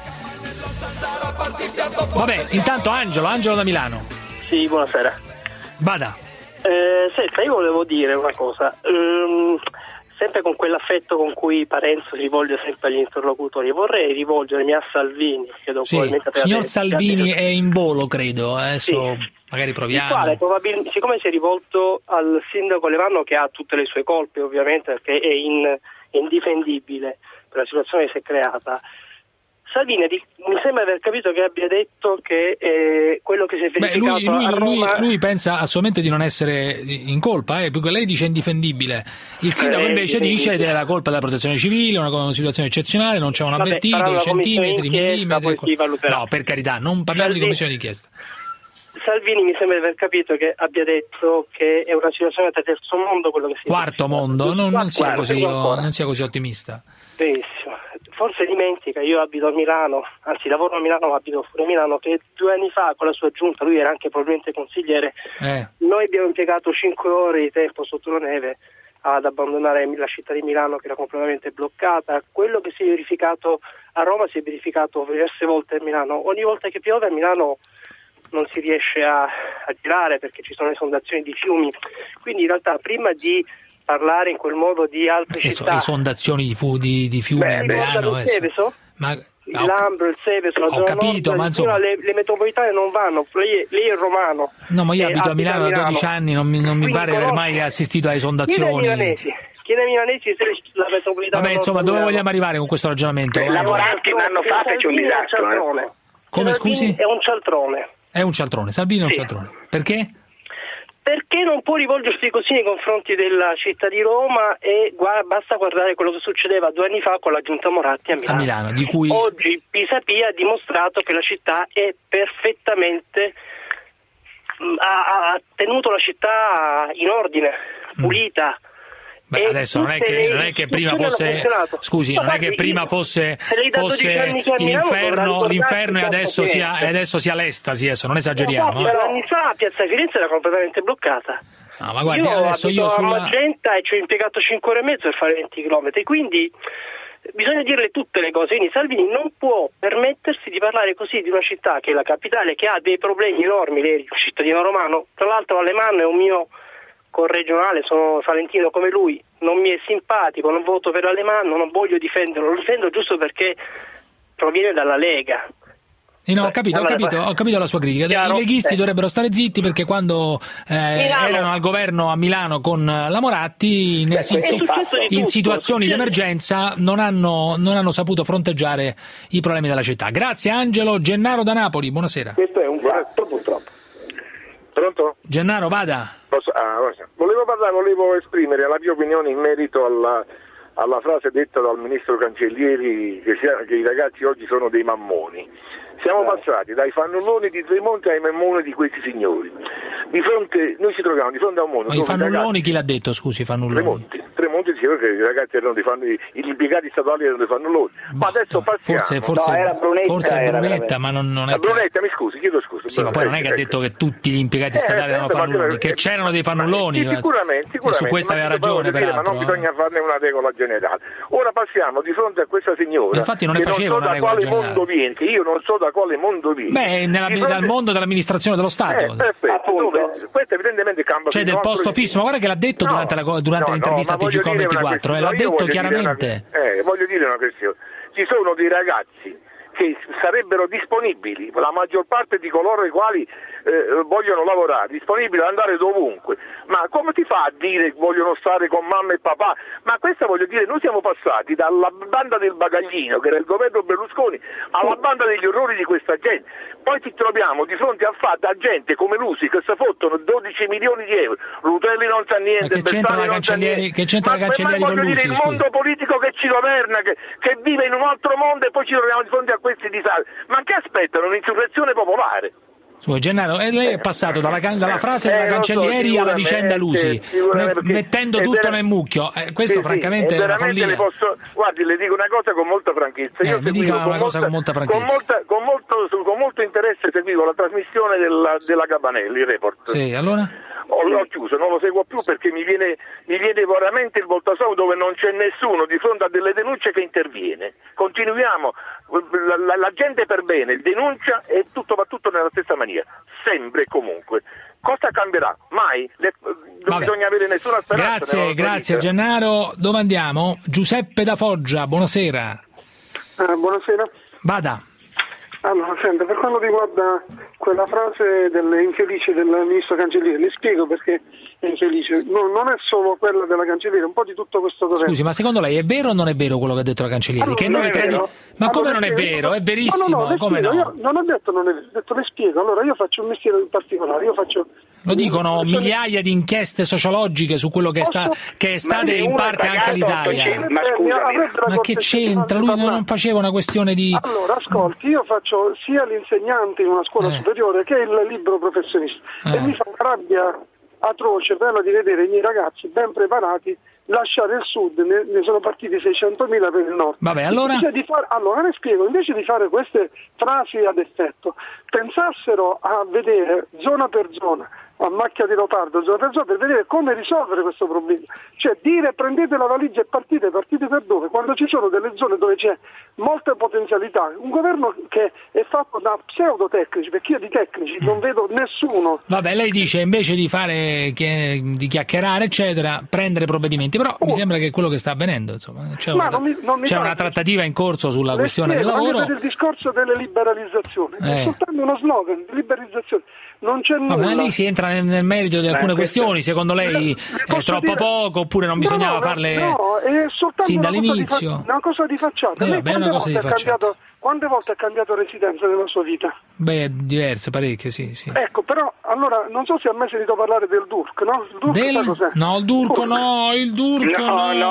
Vabbè, intanto Angelo da Milano. Sì, buonasera. Vada. Senta, io volevo dire una cosa, sempre con quell'affetto con cui Parenzo si rivolge sempre agli interlocutori, vorrei rivolgermi a Salvini, che signor Salvini è in volo, credo, adesso magari proviamo. Il quale siccome si è rivolto al sindaco Alemanno, che ha tutte le sue colpe ovviamente, perché è indifendibile per la situazione che si è creata, Salvini mi sembra aver capito che abbia detto che quello che si è verificato a Roma... lui pensa assolutamente di non essere in colpa, perché lei dice indifendibile. Il sindaco invece dice che è la colpa della protezione civile, una situazione eccezionale, non ci avevano avvertito, i centimetri, millimetri... No, per carità, non parliamo di commissione d'inchiesta. Salvini mi sembra di aver capito che abbia detto che è una situazione da terzo mondo quello che si quarto mondo, non sia così ottimista. Benissimo. Forse dimentica, io abito a Milano, anzi lavoro a Milano ma abito fuori a Milano, che 2 anni fa con la sua giunta, lui era anche probabilmente consigliere, noi abbiamo impiegato 5 ore di tempo sotto la neve ad abbandonare la città di Milano che era completamente bloccata. Quello che si è verificato a Roma si è verificato diverse volte a Milano. Ogni volta che piove a Milano non si riesce a girare perché ci sono esondazioni di fiumi, quindi in realtà prima di parlare in quel modo di altre città, esondazioni di fiumi a Milano, il Seveso, il Lambro, il Seveso, la zona capito, nord, ma insomma le metropolitane non vanno, lei è romano. No, ma io abito a Milano da 12 anni, non mi pare di aver mai assistito a esondazioni. Chiede ai milanesi se la metropolitana. Vabbè, insomma, dove vogliamo arrivare con questo ragionamento? Lavoranti un anno fa fece un disastro. Come, scusi? È un cialtrone. È un cialtrone, Salvini è un cialtrone. Perché? Perché non può rivolgersi così nei confronti della città di Roma e basta guardare quello che succedeva 2 anni fa con la giunta Moratti a Milano. Di cui... Oggi Pisapia ha dimostrato che la città è perfettamente... ha tenuto la città in ordine, pulita. Beh, adesso non è che prima fosse, scusi, non è che prima fosse l'inferno e adesso sia l'estasi, adesso non esageriamo. 2 anni fa Piazza Firenze era completamente bloccata. No, ma guardi, adesso io sulla Magenta e ci ho impiegato 5 ore e mezzo per fare 20 km, quindi bisogna dirle tutte le cose. Quindi Salvini non può permettersi di parlare così di una città che è la capitale, che ha dei problemi enormi. Lei è un cittadino romano, tra l'altro Alemanno è un mio corregionale, sono salentino come lui, non mi è simpatico, non voto per Alemanno, non voglio difenderlo, lo difendo giusto perché proviene dalla Lega. No, ho capito la sua critica. I leghisti dovrebbero stare zitti perché quando erano al governo a Milano con la Moratti in situazioni di emergenza non hanno saputo fronteggiare i problemi della città. Grazie Angelo. Gennaro da Napoli, buonasera. Questo è un fatto purtroppo. Pronto? Gennaro, vada. Volevo esprimere la mia opinione in merito alla frase detta dal ministro Cancellieri che i ragazzi oggi sono dei mammoni. Siamo passati dai fannulloni di Tremonti ai mammoni di questi signori. Noi ci troviamo di fronte a un mondo. Ma i fannulloni chi l'ha detto, scusi, fannulloni? Tremonti diceva che i ragazzi erano gli impiegati statali erano dei fannulloni. Ma adesso passiamo. Forse è Brunetta, ma non è. Brunetta, mi scusi, chiedo scusa. Sì, ma poi non è che ha detto che tutti gli impiegati statali erano fannulloni, che c'erano dei fannulloni. Sicuramente. E su questo aveva ragione, peraltro. Ma non bisogna farne una regola generale. Ora passiamo di fronte a questa signora. Infatti non ne faceva una regola generale. Io non so da quale mondo viene. Dal mondo dell'amministrazione dello Stato. Perfetto. Questo evidentemente cambia. Cioè del posto fisso, ma guarda che l'ha detto durante l'intervista a TGcom24, l'ha detto chiaramente. Voglio dire una questione. Ci sono dei ragazzi che sarebbero disponibili, la maggior parte di coloro i quali vogliono lavorare, disponibili ad andare dovunque, ma come ti fa a dire che vogliono stare con mamma e papà? Ma questa voglio dire, noi siamo passati dalla banda del bagaglino, che era il governo Berlusconi, alla banda degli orrori di questa gente. Poi ci troviamo di fronte a gente come Lusi che si fottono 12 milioni di euro, Rutelli non sa niente, che c'entra la Cancellieri con Lusi? Il mondo politico che ci governa, che vive in un altro mondo e poi ci troviamo di fronte a questi disastri. Ma che aspettano? Un'insurrezione popolare? Gennaro, lei è passato dalla frase della Cancellieri alla vicenda Lusi, mettendo tutto nel mucchio. Questo francamente è una follia. Guardi, le dico una cosa con molta franchezza. Io con molto interesse seguivo la trasmissione della Gabanelli, il report. Sì, allora? L'ho chiuso, non lo seguo più perché mi viene veramente il voltasau dove non c'è nessuno di fronte a delle denunce che interviene. Continuiamo, la gente per bene denuncia e tutto va tutto nella stessa maniera, sempre e comunque. Cosa cambierà? Mai? Non bisogna avere nessuna speranza. Grazie Gennaro. Dove andiamo? Giuseppe da Foggia, buonasera. Buonasera. Vada. Allora, senta, per quanto riguarda quella frase dell'infelice del ministro Cancellieri, le spiego perché infelice, non è solo quella della cancelliera, un po' di tutto questo governo. Scusi, ma secondo lei è vero o non è vero quello che ha detto la cancelliera? Allora, che noi ma come non è vero? È verissimo, no, come no? Io non ho detto non è vero, ho detto le spiego. Allora, io faccio un mestiere in particolare, lo dicono migliaia di inchieste sociologiche su quello che è state in parte anche all'Italia. Ma che c'entra? Lui non faceva una questione di... Allora, ascolti, io faccio sia l'insegnante in una scuola superiore che il libero professionista e mi fa una rabbia atroce quella di vedere i miei ragazzi ben preparati lasciare il sud, ne sono partiti 600.000 per il nord. Vabbè, allora ne spiego, invece di fare queste frasi ad effetto, pensassero a vedere zona per zona, a macchia di leopardo, zona per zona, per vedere come risolvere questo problema. Cioè dire prendete la valigia e partite per dove? Quando ci sono delle zone dove c'è molta potenzialità, un governo che è fatto da pseudotecnici, perché io di tecnici non vedo nessuno. Vabbè, lei dice invece di fare di chiacchierare eccetera, prendere provvedimenti, però mi sembra che è quello che sta avvenendo, insomma. C'è una trattativa in corso sulla questione del lavoro. Anche per il discorso delle liberalizzazioni, è soltanto uno slogan, liberalizzazione. Non c'è nulla. Ma lì si entra nel merito di alcune questioni, secondo lei è troppo poco oppure non bisognava farle è sin dall'inizio? Una cosa di facciata. Quante volte ha cambiato residenza nella sua vita? Beh, diverse, parecchie, sì. Ecco, però, allora, non so se ha mai sentito parlare del DURC, no? Il DURC sa cos'è? No, il DURC no, il DURC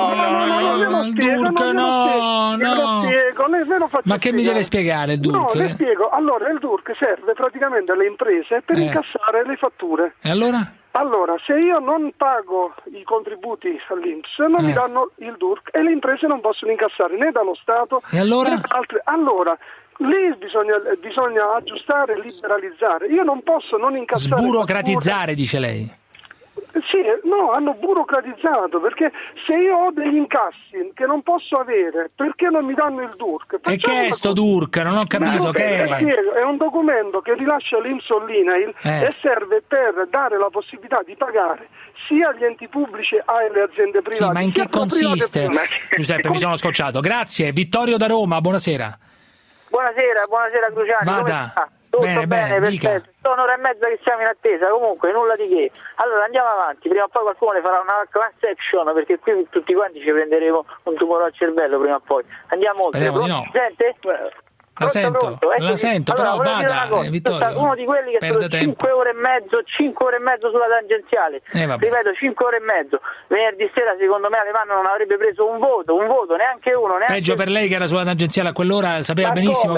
no. Ma che mi deve spiegare il DURC? No, le spiego. Allora, il DURC serve praticamente alle imprese per incassare le fatture. E allora? Allora, se io non pago i contributi all'INPS, non mi danno il DURC e le imprese non possono incassare né dallo Stato né da altre. Allora, lì bisogna aggiustare e liberalizzare. Io non posso non incassare. Sburocratizzare, dice lei. Sì, no, hanno burocratizzato, perché se io ho degli incassi che non posso avere, perché non mi danno il DURC? E che è sto DURC? Non ho capito che è. È un documento che rilascia l'INPS o l'INAIL e serve per dare la possibilità di pagare sia agli enti pubblici che alle aziende private. Sì, ma in che consiste? Giuseppe, mi sono scocciato. Grazie, Vittorio da Roma, buonasera. Buonasera Cruciani. Vada. Tutto bene, perfetto. Sono un'ora e mezza che siamo in attesa, comunque nulla di che. Allora andiamo avanti, prima o poi qualcuno ne farà una class action, perché qui tutti quanti ci prenderemo un tumore al cervello prima o poi. Andiamo oltre. Speriamo di no. Sente? La sento, allora, però vada, Vittorio. Uno di quelli che sono 5 ore e mezzo sulla tangenziale. Ripeto, 5 ore e mezzo. Venerdì sera secondo me Alemanno non avrebbe preso un voto, neanche uno. Peggio per lei che era sulla tangenziale a quell'ora, sapeva benissimo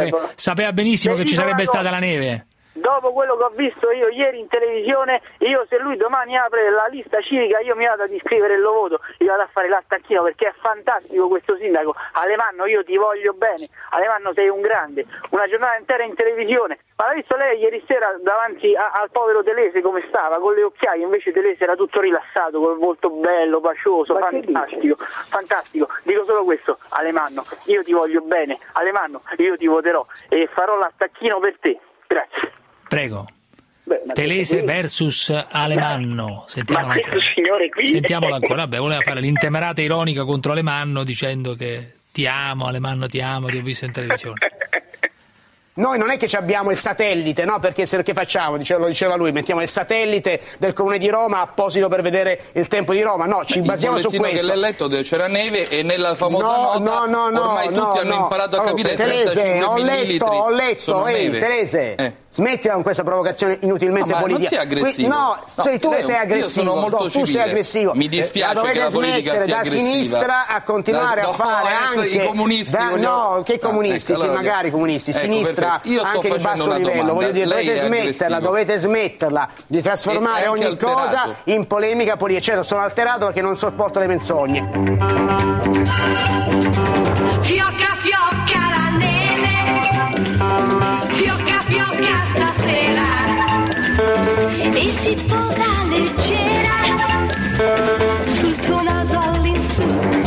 che ci sarebbe stata la neve. Dopo quello che ho visto io ieri in televisione, se lui domani apre la lista civica, io mi vado ad iscrivere e lo voto, io vado a fare l'attacchino, perché è fantastico questo sindaco. Alemanno, io ti voglio bene, Alemanno sei un grande, una giornata intera in televisione. Ma l'ha visto lei ieri sera davanti al povero Telese come stava, con le occhiaie? Invece Telese era tutto rilassato, col volto bello, pacioso, fantastico. Dico solo questo, Alemanno, io ti voglio bene, Alemanno, io ti voterò e farò l'attacchino per te. Grazie. Prego. Telese versus Alemanno. Sentiamolo ancora. Vabbè, voleva fare l'intemerata ironica contro Alemanno dicendo che ti amo, Alemanno ti amo, ti ho visto in televisione. Noi non è che abbiamo il satellite, no? Perché se che facciamo, lo diceva lui, mettiamo il satellite del Comune di Roma apposito per vedere il tempo di Roma. No, ci basiamo su questo. Che l'ha letto c'era neve e nella famosa nota ormai tutti hanno imparato a capire che 35 millilitri sono neve. Telese, smettila con questa provocazione inutilmente politica. Non sei aggressivo. Tu sei aggressivo. Io sono molto civile. Tu sei aggressivo. Mi dispiace che la politica sia da sinistra a continuare a fare anche i comunisti. Che comunisti? Sì, magari comunisti. Sinistra anche di basso livello. Voglio dire, dovete smetterla di trasformare ogni cosa in polemica politica. Cioè, sono alterato perché non sopporto le menzogne. Fiocca fiocca la neve, fiocca fiocca stasera, e si posa leggera sul tuo naso all'insù.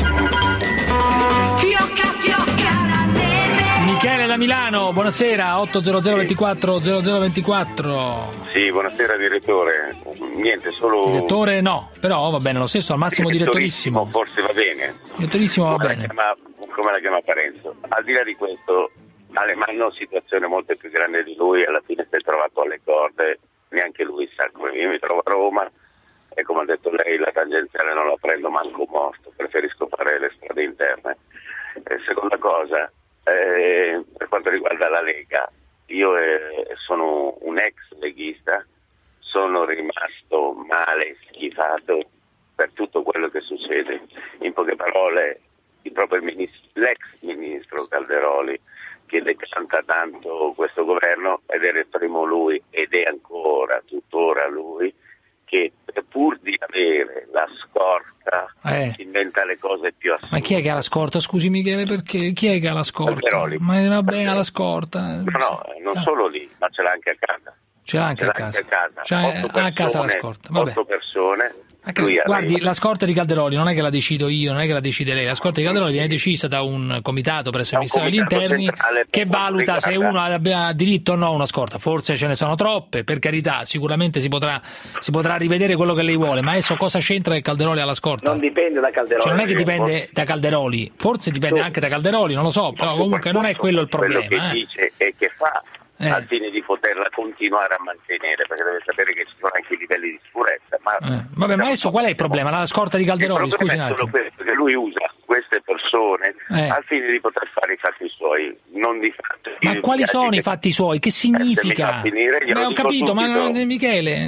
Fiocca fiocca la neve. Michele da Milano, buonasera, 80024 0024. Sì, buonasera direttore. Niente, solo... Direttore no, però va bene lo stesso, al massimo direttorissimo. Forse va bene. Direttorissimo va bene. Come la chiama Parenzo. Al di là di questo, Alemanno, situazione molto più grande di lui, alla fine si è trovato alle corde, neanche lui sa come io mi trovo a Roma, e come ha detto lei la tangenziale non la prendo manco morto, preferisco fare le strade interne. Seconda cosa, per quanto riguarda la Lega, io sono un ex leghista, sono rimasto male, schifato per tutto quello che succede. In poche parole, l'ex ministro Calderoli, che decanta tanto questo governo, ed era il primo lui ed è ancora tuttora lui, che pur di avere la scorta si inventa le cose più assurde. Ma chi è che ha la scorta? Scusi Michele, perché chi è che ha la scorta? Calderoli. Ma vabbè, ha la scorta. No, non solo lì, ma ce l'ha anche a casa. Ce l'ha anche a casa. A casa la scorta. Vabbè. 8 persone. Guardi, la scorta di Calderoli non è che la decido io, non è che la decide lei. La scorta di Calderoli viene decisa da un comitato presso il Ministero degli Interni che valuta se uno abbia diritto o no a una scorta. Forse ce ne sono troppe, per carità, sicuramente si potrà rivedere quello che lei vuole, ma adesso cosa c'entra che Calderoli ha la scorta? Non dipende da Calderoli. Cioè, non è che dipende da Calderoli, forse dipende anche da Calderoli, non lo so, però comunque non è quello il problema. Quello che dice e che fa al fine di poterla continuare a mantenere, perché deve sapere che ci sono anche i livelli di sicurezza. Vabbè, ma adesso qual è il problema? La scorta di Calderoli, scusi un attimo. Questo, che lui usa queste persone al fine di poter fare i fatti suoi, non di fatto. Ma quali sono i fatti suoi? Che significa? Ho capito, ma Michele...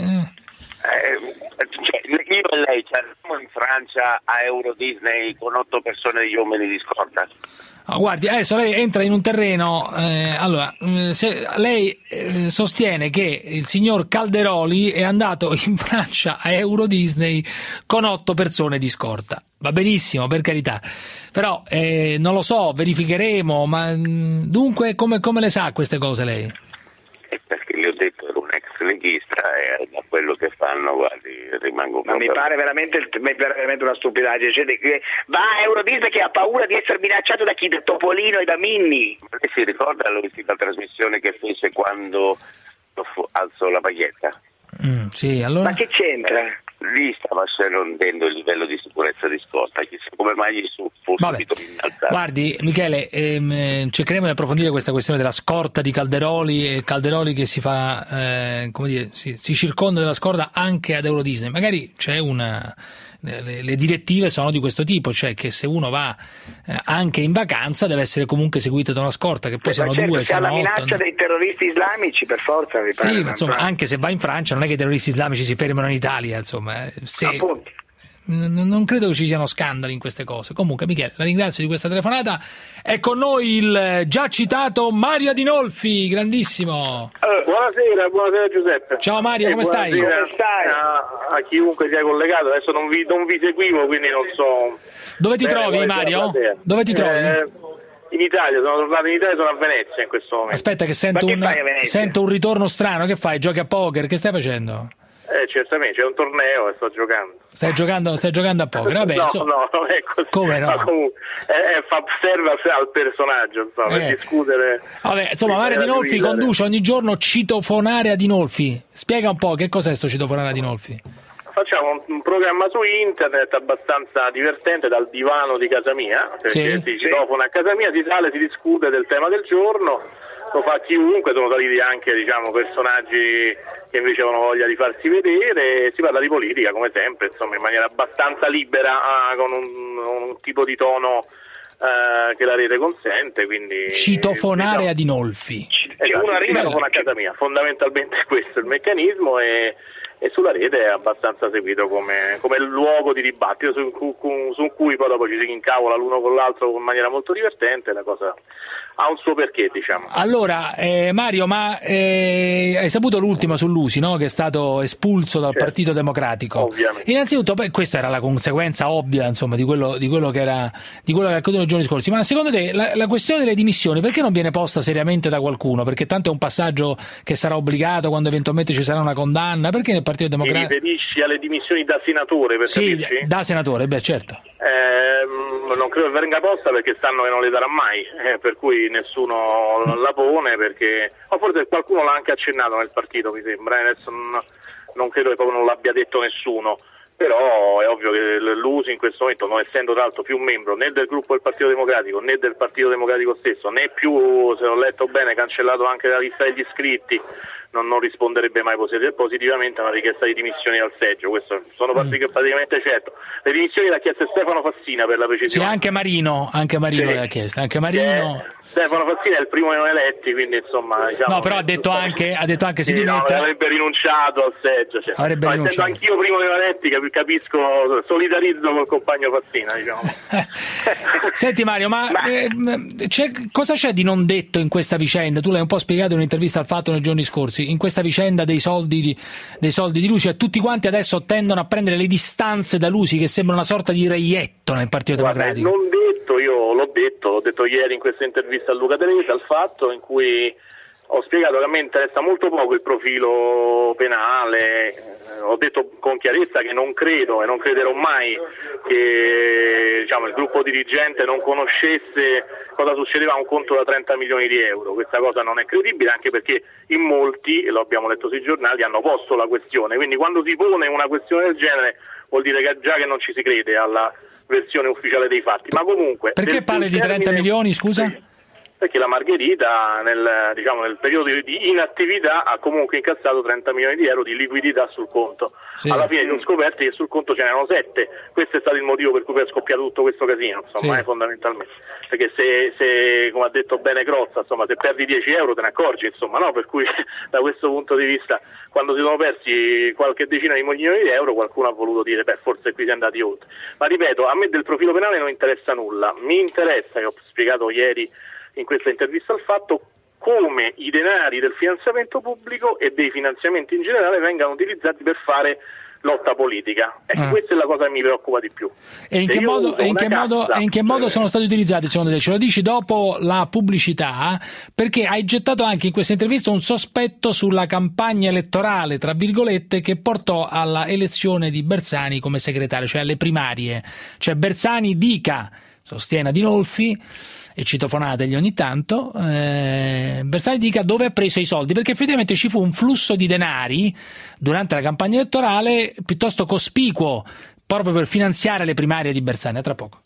io e lei ci andiamo in Francia a Euro Disney con 8 persone degli uomini di scorta. Guardi, adesso lei entra in un terreno, se lei sostiene che il signor Calderoli è andato in Francia a Euro Disney con 8 persone di scorta. Va benissimo, per carità, però non lo so, verificheremo, ma dunque come le sa queste cose lei? Perché le ho detto, ero un ex leghista e da quello che fanno, guardi, rimango ma mi pare veramente una stupidaggine. Cioè, va a Euro Disney che ha paura di essere minacciato da chi? Da Topolino e da Minni. Lei si ricorda l'ultima trasmissione che fece quando alzò la maglietta? Sì, allora... Ma che c'entra? Lì stava scendendo il livello di sicurezza di scorta, chissà come mai gli fu subito innalzato. Guardi Michele, cercheremo di approfondire questa questione della scorta di Calderoli, e Calderoli che si fa, come dire, si circonda della scorta anche ad Euro Disney. Magari c'è le direttive sono di questo tipo, cioè che se uno va anche in vacanza deve essere comunque seguito da una scorta, che poi siano certo, 2, siano 8. La minaccia dei terroristi islamici, per forza, mi pare. Sì, ma insomma, anche se va in Francia non è che i terroristi islamici si fermano in Italia, insomma. Non credo che ci siano scandali in queste cose. Comunque Michele, la ringrazio di questa telefonata. È con noi il già citato Mario Adinolfi, grandissimo. Buonasera Giuseppe. Ciao Mario, come stai? Come stai? A chiunque sia collegato, adesso non vi seguivo, quindi non so. Dove ti trovi Mario? Dove ti trovi? In Italia, sono tornato in Italia, sono a Venezia in questo momento. Aspetta che sento un ritorno strano. Che fai? Giochi a poker? Che stai facendo? Certamente, c'è un torneo e sto giocando. Stai giocando a poker? Vabbè, no, non è così. Come no? Ma comunque serve al personaggio, insomma, per discutere. Vabbè, insomma, Mario Adinolfi conduce ogni giorno Citofonare Adinolfi. Spiega un po' che cos'è sto Citofonare Adinolfi. Facciamo un programma su internet abbastanza divertente, dal divano di casa mia, perché si citofona a casa mia, si sale, si discute del tema del giorno, lo fa chiunque, sono saliti anche personaggi che invece avevano voglia di farsi vedere, si parla di politica come sempre, insomma in maniera abbastanza libera, con un tipo di tono che la rete consente, quindi Citofonare Adinolfi. Uno arriva e lo fa a casa mia, fondamentalmente questo è il meccanismo, e sulla rete è abbastanza seguito come luogo di dibattito su cui poi dopo ci si incavola l'uno con l'altro in maniera molto divertente. La cosa ha un suo perché, diciamo. Allora, Mario, ma hai saputo l'ultima sull'Usi, no? Che è stato espulso dal Partito Democratico. Ovviamente. Innanzitutto, questa era la conseguenza ovvia, insomma, di quello che è accaduto nei giorni scorsi. Ma secondo te la questione delle dimissioni perché non viene posta seriamente da qualcuno? Perché tanto è un passaggio che sarà obbligato quando eventualmente ci sarà una condanna. Perché nel Partito Democratico? Ti riferisci alle dimissioni da senatore, per capirci? Da senatore, certo. Non credo che venga posta perché sanno che non le darà mai, per cui nessuno la pone, perché forse qualcuno l'ha anche accennato nel partito, mi sembra, adesso non credo che proprio non l'abbia detto nessuno, Però è ovvio che l'USI in questo momento, non essendo tra l'altro più membro né del gruppo del Partito Democratico né del Partito Democratico stesso, né più, se ho letto bene, cancellato anche dalla lista degli iscritti, non risponderebbe mai positivamente a una richiesta di dimissioni dal seggio. Questo sono praticamente certo. Le dimissioni le ha chieste Stefano Fassina, per la precisione. Sì, anche Marino le ha chieste, anche Marino. Stefano Fassina è il primo dei non eletti, quindi insomma, diciamo, no, però ha detto anche si dimetta. Avrebbe rinunciato al seggio, cioè. Avrebbe rinunciato. Essendo anch'io primo dei non eletti, capisco, solidarizzo col compagno Fassina, diciamo. Senti Mario, ma cosa c'è di non detto in questa vicenda? Tu l'hai un po' spiegato in un'intervista al Fatto nei giorni scorsi, in questa vicenda dei soldi di Lusi, e tutti quanti adesso tendono a prendere le distanze da Lusi, che sembra una sorta di reietto nel Partito Democratico. Non detto, io l'ho detto ieri in questa intervista a Luca Teresa, al Fatto, in cui ho spiegato che a me interessa molto poco il profilo penale. Ho detto con chiarezza che non credo e non crederò mai che, diciamo, il gruppo dirigente non conoscesse cosa succedeva a un conto da 30 milioni di euro. Questa cosa non è credibile, anche perché in molti, e lo abbiamo letto sui giornali, hanno posto la questione. Quindi quando si pone una questione del genere vuol dire che già che non ci si crede alla versione ufficiale dei fatti. Ma comunque, perché parli di 30 milioni, scusa? Sì. Perché la Margherita nel periodo di inattività ha comunque incassato 30 milioni di euro di liquidità sul conto. Sì. Alla fine sono scoperti che sul conto ce n'erano 7. Questo è stato il motivo per cui è scoppiato tutto questo casino, insomma, fondamentalmente. Perché se come ha detto bene Crozza, insomma, se perdi 10 euro te ne accorgi, insomma, no? Per cui da questo punto di vista, quando si sono persi qualche decina di milioni di euro, qualcuno ha voluto dire forse qui si è andati oltre. Ma ripeto, a me del profilo penale non interessa nulla. Mi interessa, che ho spiegato ieri in questa intervista al Fatto, come i denari del finanziamento pubblico e dei finanziamenti in generale vengano utilizzati per fare lotta politica. Questa è la cosa che mi preoccupa di più. E in che modo sono stati utilizzati, secondo te? Ce lo dici dopo la pubblicità, perché hai gettato anche in questa intervista un sospetto sulla campagna elettorale, tra virgolette, che portò alla elezione di Bersani come segretario, cioè alle primarie. Cioè Bersani dica, sostiene Adinolfi, e citofonategli ogni tanto, Bersani dica dove ha preso i soldi, perché effettivamente ci fu un flusso di denari durante la campagna elettorale piuttosto cospicuo proprio per finanziare le primarie di Bersani. A tra poco.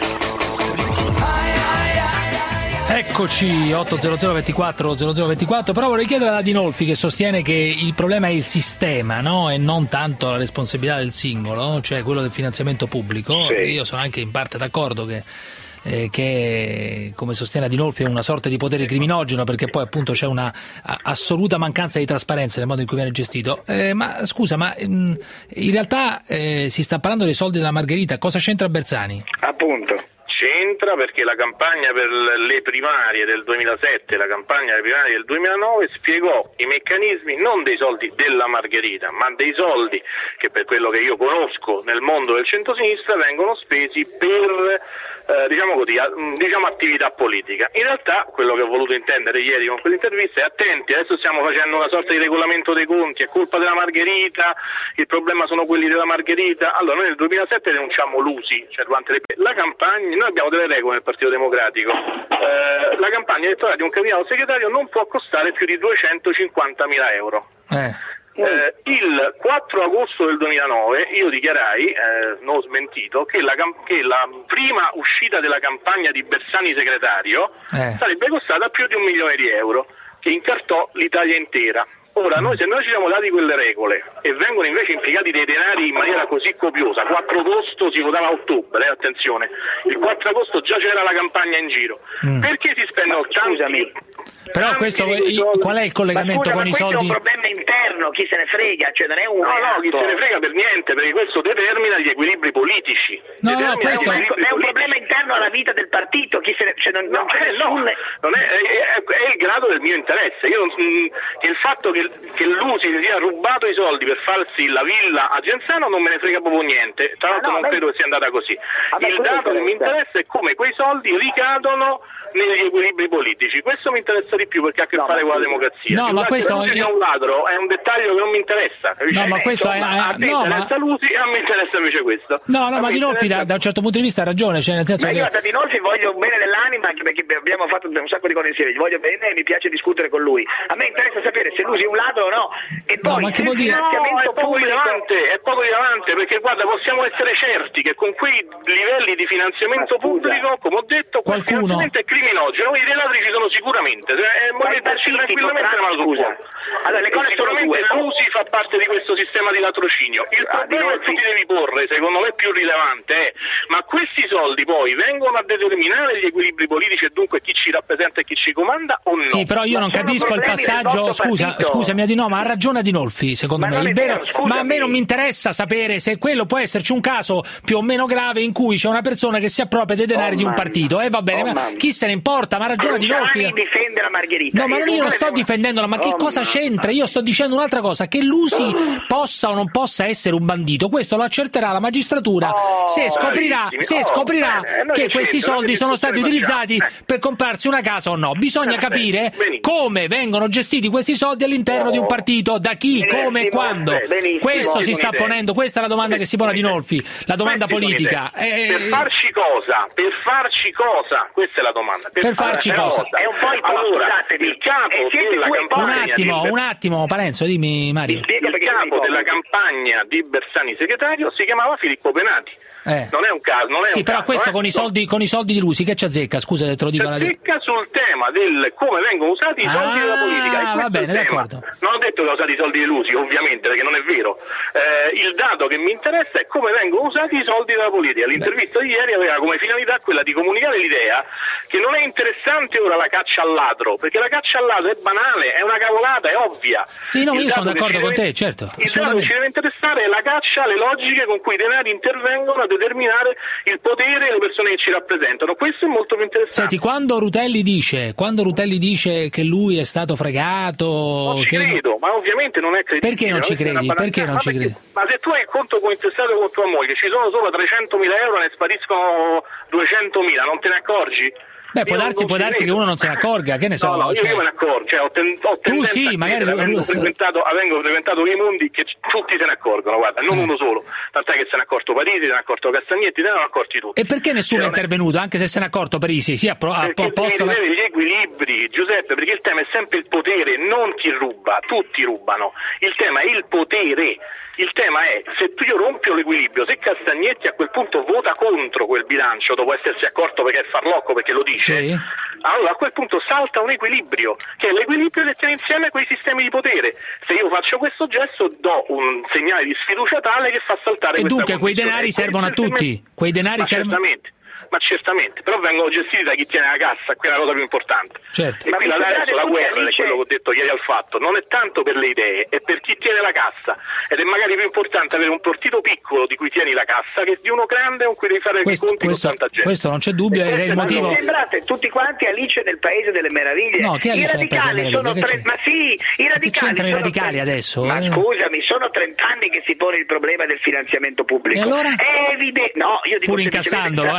Eccoci, 800 24 0024, però vorrei chiedere ad Adinolfi, che sostiene che il problema è il sistema, no? E non tanto la responsabilità del singolo, cioè quello del finanziamento pubblico. Sì. Io sono anche in parte d'accordo che come sostiene Adinolfi è una sorta di potere criminogeno, perché poi appunto c'è una assoluta mancanza di trasparenza nel modo in cui viene gestito. Ma scusa, ma in realtà si sta parlando dei soldi della Margherita, cosa c'entra Bersani? Appunto. C'entra perché la campagna per le primarie del 2007 e la campagna delle primarie del 2009 spiegò i meccanismi non dei soldi della Margherita, ma dei soldi che, per quello che io conosco nel mondo del centrosinistra, vengono spesi per diciamo attività politica. In realtà quello che ho voluto intendere ieri con quell'intervista è: attenti, adesso stiamo facendo una sorta di regolamento dei conti, è colpa della Margherita, il problema sono quelli della Margherita. Allora, noi nel 2007 denunciamo l'USI, cioè durante la campagna, noi abbiamo delle regole nel Partito Democratico, la campagna elettorale di un candidato segretario non può costare più di 250.000 euro. Il 4 agosto del 2009 io dichiarai, non ho smentito, che la prima uscita della campagna di Bersani segretario sarebbe costata più di 1 milione di euro, che incartò l'Italia intera. Ora, se noi ci siamo dati quelle regole e vengono invece impiegati dei denari in maniera così copiosa, 4 agosto si votava a ottobre, attenzione, il 4 agosto già c'era la campagna in giro, perché si spendono tanti? Però questo, qual è il collegamento con i soldi? È un problema interno, chi se ne frega, cioè non è un chi se ne frega per niente, perché questo determina gli equilibri politici. Questo è un problema interno alla vita del partito, chi se ne, cioè è il grado del mio interesse. Il fatto che l'USI si sia rubato i soldi per farsi la villa a Genzano non me ne frega proprio niente, tra l'altro non credo che sia andata così. Il dato che mi interessa è come quei soldi ricadono negli equilibri politici. politici, questo mi interessa di più perché ha a che fare con la democrazia. No, ma questo è un ladro, è un dettaglio che non mi interessa. Capisci? No, ma questo a te interessa Lusi e a me interessa invece questo. No, ma Dinolfi da un certo punto di vista ha ragione, cioè nel senso ma che... io da Dinolfi voglio bene dell'anima, anche perché abbiamo fatto un sacco di cose insieme, gli voglio bene e mi piace discutere con lui. A me interessa sapere se Lusi è un ladro o no. E poi che vuol dire? È poco rilevante, perché guarda, possiamo essere certi che con quei livelli di finanziamento pubblico, come ho detto, quel finanziamento è criminogeno, i ladri ci sono sicuramente, metterci tranquillamente la mano sul fuoco. Allora, le cose sono due. Lusi fa parte di questo sistema di latrocinio. Il problema che tu ti devi porre, secondo me più rilevante, è: ma questi soldi poi vengono a determinare gli equilibri politici e dunque chi ci rappresenta e chi ci comanda o no? Sì, però io non capisco il passaggio. Scusami Adinolfi, ma ha ragione Adinolfi, secondo me. Ma a me non mi interessa sapere se quello può esserci un caso più o meno grave in cui c'è una persona che si appropria dei denari di un partito. Va bene, ma chi se ne importa? Ma ha ragione Adinolfi. Difende la Margherita. No, ma io non sto difendendola, ma che cosa c'entra? Io sto dicendo un'altra cosa, che Lusi possa o non possa essere un bandito, questo lo accerterà la magistratura se scoprirà che questi soldi sono stati utilizzati per comprarsi una casa o no. Bisogna capire come vengono gestiti questi soldi all'interno di un partito, da chi, come e quando. Questo si sta ponendo, questa è la domanda che si pone a Dinolfi, la domanda politica. Per farci cosa? Questa è la domanda. Per farci cosa? È un po' il capo della campagna un attimo, Parenzo, dimmi Mario. Il capo della campagna di Bersani segretario si chiamava Filippo Penati. Non è un caso, però questo con i soldi di Lusi che ci azzecca? Scusa se te lo dico. Ci azzecca sul tema del come vengono usati i soldi della politica. Va bene, d'accordo. Non ho detto che ho usato i soldi di Lusi, ovviamente, perché non è vero. Il dato che mi interessa è come vengono usati i soldi della politica. L'intervista di ieri aveva come finalità quella di comunicare l'idea che non è interessante ora la caccia al ladro, perché la caccia al ladro è banale, è una cavolata, è ovvia. Sì, no, io sono d'accordo con te, certo. Il dato che ci deve interessare è la caccia alle logiche con cui i denari intervengono a determinare il potere e le persone che ci rappresentano. Questo è molto più interessante. Senti, quando Rutelli dice che lui è stato fregato... Non ci credo, ma ovviamente non è credibile. Perché non ci credi? Ma se tu hai il conto cointestato con tua moglie, ci sono solo 300.000 euro e ne spariscono 200.000, non te ne accorgi? Beh, può darsi che uno non se ne accorga, che ne so. No, io me ne accorgo, cioè ho tu sì, magari avendo frequentato quei mondi che tutti se ne accorgono, guarda, non uno solo, tant'è che se ne è accorto Parisi, se ne è accorto Castagnetti, se ne sono accorti tutti. E perché nessuno è intervenuto, anche se se ne è accorto Parisi? Sì, posto gli equilibri, Giuseppe, perché il tema è sempre il potere, non chi ruba, tutti rubano. Il tema è il potere. Il tema è, se io rompio l'equilibrio, se Castagnetti a quel punto vota contro quel bilancio dopo essersi accorto perché è farlocco, perché lo dice, allora a quel punto salta un equilibrio, che è l'equilibrio che tiene insieme quei sistemi di potere. Se io faccio questo gesto do un segnale di sfiducia tale che fa saltare questa condizione. E dunque quei denari servono a tutti? Quei denari servono... Ma certamente, però vengono gestiti da chi tiene la cassa, quella è la cosa più importante. Certo. E qui adesso la guerra, è quello che ho detto ieri al Fatto, non è tanto per le idee, è per chi tiene la cassa, ed è magari più importante avere un partito piccolo di cui tieni la cassa che di uno grande con cui devi fare i conti con tanta gente. Questo non c'è dubbio, è il motivo. Sembrate tutti quanti Alice nel Paese delle Meraviglie. No, che Alice nel Paese delle Meraviglie? Ma sì, i radicali. Che c'entrano i radicali adesso? Ma scusami, sono 30 anni che si pone il problema del finanziamento pubblico. E allora? È evidente. No, io dico pur incassandolo,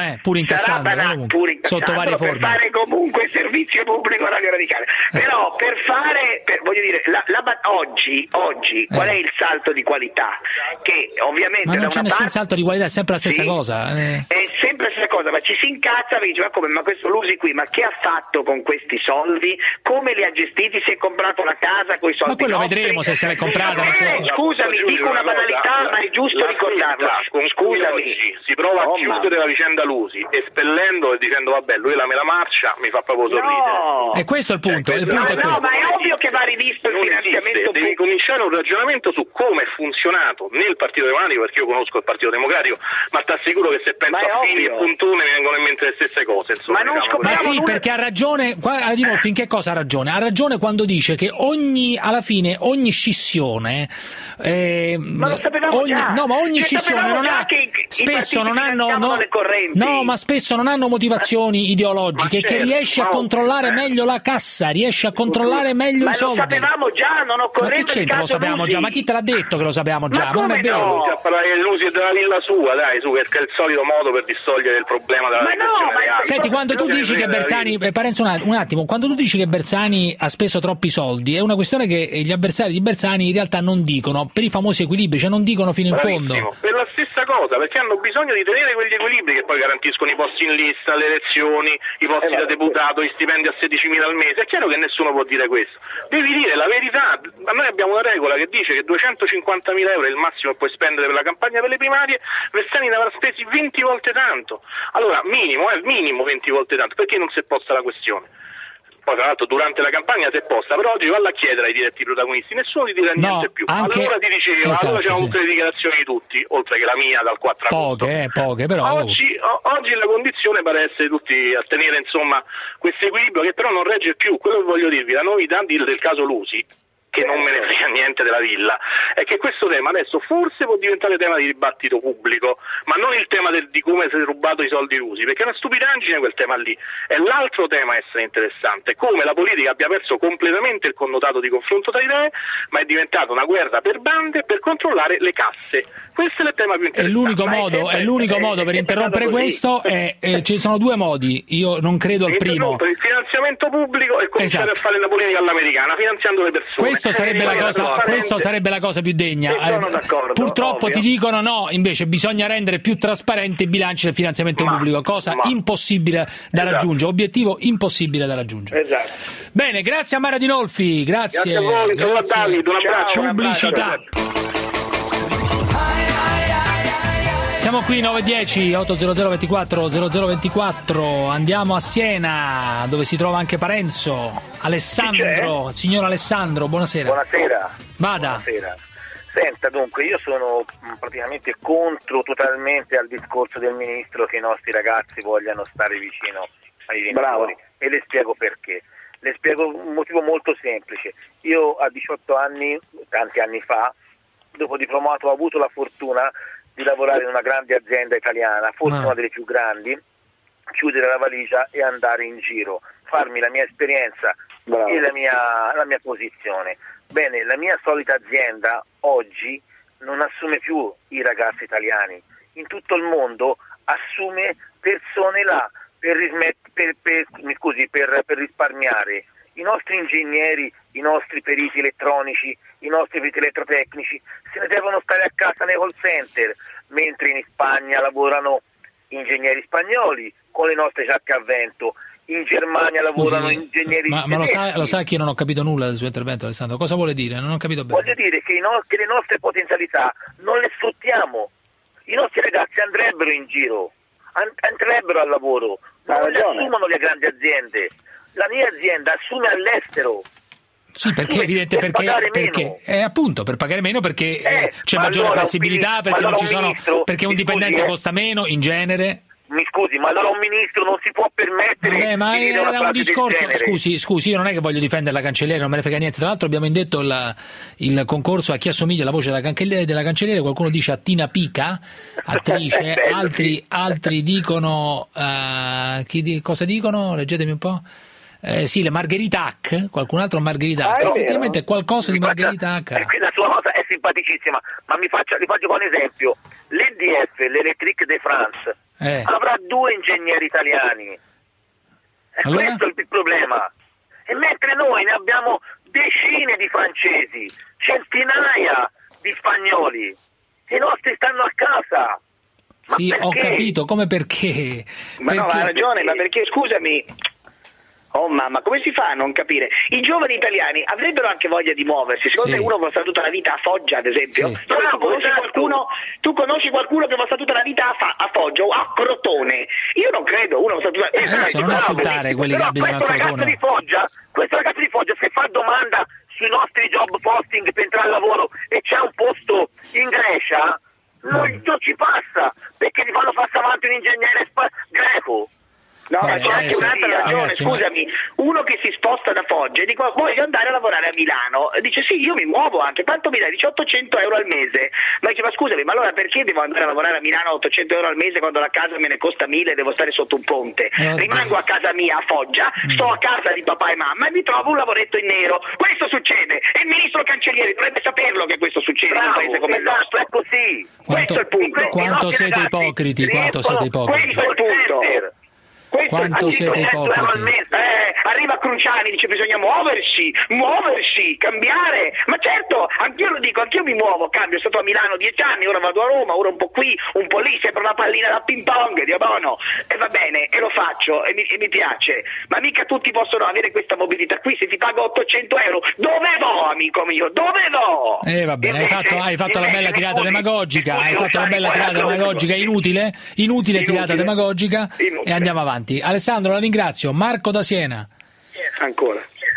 sotto varie forme. Per fare comunque servizio pubblico Radio Radicale. Però voglio dire, oggi qual è il salto di qualità? Che ovviamente ma non c'è nessun salto di qualità, è sempre la stessa cosa. È sempre la stessa cosa, ma ci si incazza perché dice, ma questo Lusi qui, ma che ha fatto con questi soldi? Come li ha gestiti? Si è comprato la casa con i soldi? Ma quello vedremo se se l'è comprata. Scusami, dico una banalità, ma è giusto ricordarlo. Scusami, si prova a chiudere la vicenda Lusi, espellendo e dicendo vabbè, lui la mela marcia, mi fa proprio sorridere. E questo è il punto. Il punto è questo. No, ma è ovvio che va rivisto il finanziamento. Devi cominciare un ragionamento su come è funzionato nel Partito Democratico, perché io conosco il Partito Democratico, ma ti assicuro che se penso a Fini e Puntone mi vengono in mente le stesse cose. Insomma, ma sì, perché ha ragione. Adinolfi in che cosa ha ragione? Ha ragione quando dice che alla fine ogni scissione ma lo sapevamo già. No, ma ogni scissione non ha spesso non hanno ma spesso non hanno motivazioni ideologiche, che riesce a controllare meglio la cassa, riesce a controllare meglio i soldi. Ma lo sapevamo già, non occorreva. Ma che c'entra lo sapevamo già? Ma chi te l'ha detto che lo sapevamo già? Ma non è vero. Lusi è della villa sua, dai, su, che è il solito modo per distogliere risolvere il problema della Senti, quando tu dici che Bersani, Parenzo, un attimo, quando tu dici che Bersani ha speso troppi soldi, è una questione che gli avversari di Bersani in realtà non dicono, per i famosi equilibri, cioè non dicono fino in fondo. Per la stessa cosa, perché hanno bisogno di tenere quegli equilibri che poi garantiscono i posti in lista, le elezioni, i posti da deputato, gli stipendi a 16.000 al mese. È chiaro che nessuno può dire questo. Devi dire la verità. Noi abbiamo una regola che dice che 250.000 euro è il massimo che puoi spendere per la campagna per le primarie, Bersani ne avrà spesi 20 volte tanto. Allora, minimo 20 volte tanto, perché non si è posta la questione? Poi tra l'altro durante la campagna si è posta, però oggi valla a chiedere ai diretti protagonisti, nessuno ti dirà niente più. Allora ti diceva, allora c'erano tutte le dichiarazioni di tutti, oltre che la mia dal 4 agosto. Poche però. Oggi la condizione pare essere tutti a tenere insomma questo equilibrio, che però non regge più. Quello che voglio dirvi, la novità del caso Lusi, che non me ne frega niente della villa, è che questo tema adesso forse può diventare tema di dibattito pubblico, ma non il tema di come si è rubato i soldi rusi, perché è una stupidaggine quel tema lì. È l'altro tema a essere interessante, come la politica abbia perso completamente il connotato di confronto tra idee, ma è diventata una guerra per bande per controllare le casse. Questo è il tema più interessante. È l'unico modo per interrompere questo, ci sono due modi, io non credo al primo. Il finanziamento pubblico e cominciare a fare la politica all'americana, finanziando le persone. Questo sarebbe la cosa più degna. Purtroppo ti dicono no, invece bisogna rendere più trasparenti i bilanci del finanziamento pubblico, cosa impossibile da raggiungere, obiettivo impossibile da raggiungere. Bene, grazie a Mara Dinolfi, grazie. Grazie a voi, grazie. Un abbraccio. Pubblicità. Siamo qui 910 800 24 0024, andiamo a Siena dove si trova anche Parenzo. Alessandro, signor Alessandro, buonasera. Buonasera. Vada. Buonasera. Senta, dunque, io sono praticamente totalmente al discorso del ministro che i nostri ragazzi vogliano stare vicino ai genitori. E le spiego perché. Le spiego un motivo molto semplice. Io a 18 anni, tanti anni fa, dopo diplomato, ho avuto la fortuna di lavorare in una grande azienda italiana, forse una delle più grandi, chiudere la valigia e andare in giro, farmi la mia esperienza e la mia posizione. Bene, la mia solita azienda oggi non assume più i ragazzi italiani, in tutto il mondo assume persone là per risparmiare. I nostri ingegneri, i nostri periti elettronici, i nostri periti elettrotecnici se ne devono stare a casa nei call center, mentre in Spagna lavorano ingegneri spagnoli con le nostre giacche a vento, in Germania lavorano ingegneri ma lo sai che non ho capito nulla del suo intervento, Alessandro, cosa vuole dire? Non ho capito bene. Voglio dire che le nostre potenzialità non le sfruttiamo, i nostri ragazzi andrebbero in giro, andrebbero al lavoro, non le assumono le grandi aziende. La mia azienda assume all'estero. Sì, perché è evidente, perché appunto per pagare meno, perché c'è maggiore flessibilità, perché non ci sono, perché un dipendente costa meno in genere. Mi scusi, ma allora un ministro non si può permettere ma di dire una era un discorso. Scusi, io non è che voglio difendere la cancelliere, non me ne frega niente. Tra l'altro abbiamo indetto il concorso a chi assomiglia alla voce della cancelliere, qualcuno dice a Tina Pica, attrice, altri dicono cosa dicono? Leggetemi un po'. Sì, le Margherita Hack, qualcun altro Margherita Hack, effettivamente è qualcosa di Margherita Hack. La sua cosa è simpaticissima, ma vi faccio un esempio. L'EDF, l'Electrique de France, avrà 2 ingegneri italiani. Allora? Questo è il problema. E mentre noi ne abbiamo decine di francesi, centinaia di spagnoli, i nostri stanno a casa. Ma sì, perché? Ho capito, come perché? Ma no, ha ragione, ma perché, scusami... Oh mamma, come si fa a non capire? I giovani italiani avrebbero anche voglia di muoversi. Secondo te uno che va stata tutta la vita a Foggia, ad esempio? Sì. Tu conosci qualcuno che va stata tutta la vita a Foggia o a Crotone? Io non credo. Uno va tutta adesso non insultare quelli che abitano a Crotone. Questo ragazzo di Foggia, se fa domanda sui nostri job posting per entrare al lavoro e c'è un posto in Grecia, non ci passa, perché gli fanno passare avanti un ingegnere greco. No, ma c'è anche un'altra ragione, scusami, uno che si sposta da Foggia e dico voglio andare a lavorare a Milano, dice sì, io mi muovo anche, quanto mi dai? Dice 800 euro al mese, ma dice ma scusami, ma allora perché devo andare a lavorare a Milano a 800 euro al mese quando la casa me ne costa 1000 e devo stare sotto un ponte? Rimango a casa mia a Foggia, sto a casa di papà e mamma e mi trovo un lavoretto in nero, questo succede e il ministro Cancellieri dovrebbe saperlo che questo succede in un paese come il nostro, è così, questo è il punto. Quanto siete ipocriti, quanto siete ipocriti. Questo è il punto. Quanto siete ipocriti. Arriva Cruciani, dice bisogna muoversi, cambiare, ma certo, anch'io lo dico, anch'io mi muovo, cambio, sono stato a Milano 10 anni, ora vado a Roma, ora un po' qui, un po' lì, sembra una pallina da ping pong, Dio buono, e va bene, e lo faccio, e mi piace, ma mica tutti possono avere questa mobilità qui, se ti pago 800 euro, dove vo, amico mio, dove vo? Va bene, hai fatto la bella tirata demagogica, inutile tirata demagogica, e andiamo avanti. Alessandro, la ringrazio. Marco da Siena. Ancora.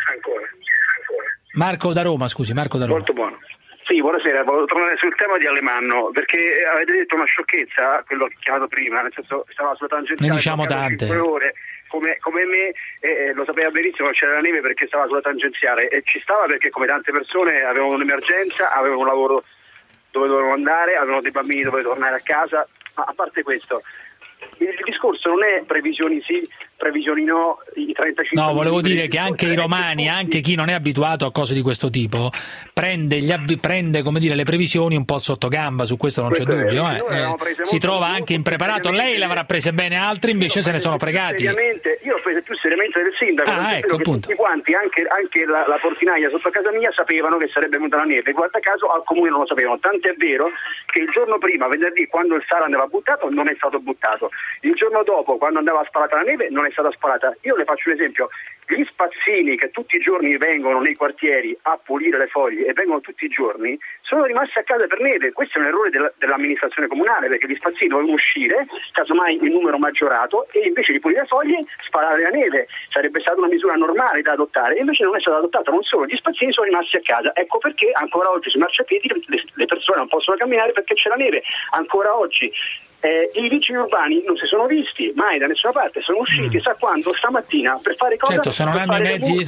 Marco da Roma, scusi, Marco da Roma. Molto buono. Sì, buonasera, volevo tornare sul tema di Alemanno, perché avete detto una sciocchezza, quello che ho chiamato prima, nel senso stava sulla tangenziale. Ne diciamo tante. 5 ore, come me, lo sapeva benissimo che c'era la neve perché stava sulla tangenziale, e ci stava perché come tante persone avevano un'emergenza, avevano un lavoro dove dovevano andare, avevano dei bambini dove tornare a casa, ma a parte questo, il discorso non è previsioni sì, previsioni no, i 35. No, volevo dire che anche i romani, anche chi non è abituato a cose di questo tipo, prende come dire, le previsioni un po' sotto gamba, su questo non c'è dubbio. Si trova anche impreparato. Lei le avrà prese bene, altri invece se ne sono fregati. Io ho preso più seriamente del sindaco, ecco, tutti quanti, anche la portinaia sotto casa mia sapevano che sarebbe venuta la neve, guarda caso al comune non lo sapevano, tant'è vero che il giorno prima, venerdì, quando il sale andava buttato, non è stato buttato. Il giorno dopo, quando andava sparata la neve, non è stata sparata. Io le faccio un esempio: gli spazzini che tutti i giorni vengono nei quartieri a pulire le foglie e vengono tutti i giorni, sono rimasti a casa per neve. Questo è un errore dell'amministrazione comunale, perché gli spazzini dovevano uscire, casomai in numero maggiorato, e invece di pulire le foglie sparare la neve. Sarebbe stata una misura normale da adottare, e invece non è stata adottata. Non solo, gli spazzini sono rimasti a casa. Ecco perché ancora oggi sui marciapiedi le persone non possono camminare perché c'è la neve. Ancora oggi i vigili urbani non si sono visti mai da nessuna parte, sono usciti sa quando? Stamattina, per fare cosa? Certo, se non hanno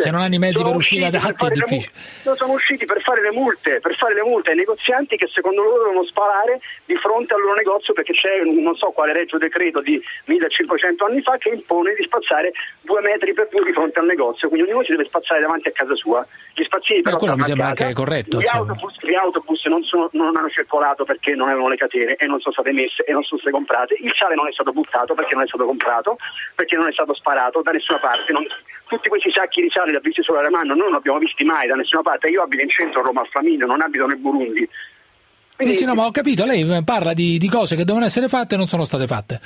i mezzi per uscire da hatti è difficile. Sono usciti per fare le multe ai negozianti che secondo loro devono sparare di fronte al loro negozio, perché c'è non so quale regio decreto di 1500 anni fa che impone di spazzare 2 metri per 2 di fronte al negozio, quindi ognuno si deve spazzare davanti a casa sua. Gli spazzini però quello mi sembra anche corretto. Gli autobus non hanno circolato perché non avevano le catene e non sono state messe e non sono state comprate. Il sale non è stato buttato perché non è stato comprato, perché non è stato sparato da nessuna parte. Tutti questi sacchi di sale li ha visti solo Alemanno, non li abbiamo visti mai da nessuna parte. Io abito in centro a Roma, a Flaminio, non abito nel Burundi. Quindi... Sì, no, ma ho capito, lei parla di cose che devono essere fatte e non sono state fatte.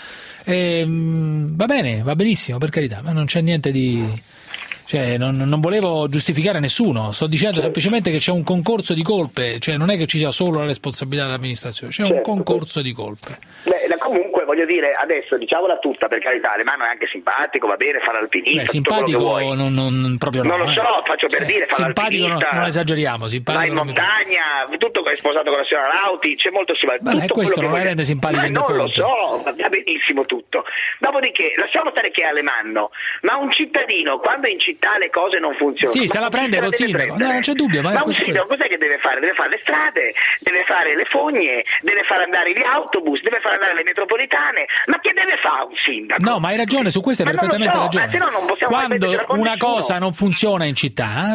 Va bene, va benissimo, per carità, ma non c'è niente di... Cioè, non volevo giustificare nessuno, sto dicendo semplicemente che c'è un concorso di colpe, cioè non è che ci sia solo la responsabilità dell'amministrazione, c'è un concorso di colpe. Comunque voglio dire, adesso diciamola tutta, per carità, Alemanno è anche simpatico, va bene, fa l'alpinista, simpatico tutto quello che vuoi. Non proprio non lo so, faccio per dire, fa simpatico l'alpinista, non esageriamo, va in montagna, tutto è sposato con la signora Lauti, c'è molto simpatico. Beh, questo non la rende simpatico in non lo so, va benissimo tutto. Dopodiché, lasciamo stare che è Alemanno, ma un cittadino, quando in città le cose non funzionano, sì, se la prende col sindaco, no, non c'è dubbio, ma un sindaco cos'è che deve fare? Deve fare le strade, deve fare le fogne, deve fare andare gli autobus, deve fare andare le metropolitane, ma che deve fare un sindaco? No, ma hai ragione, su questo hai perfettamente ragione. Se no non possiamo quando una cosa non funziona in città,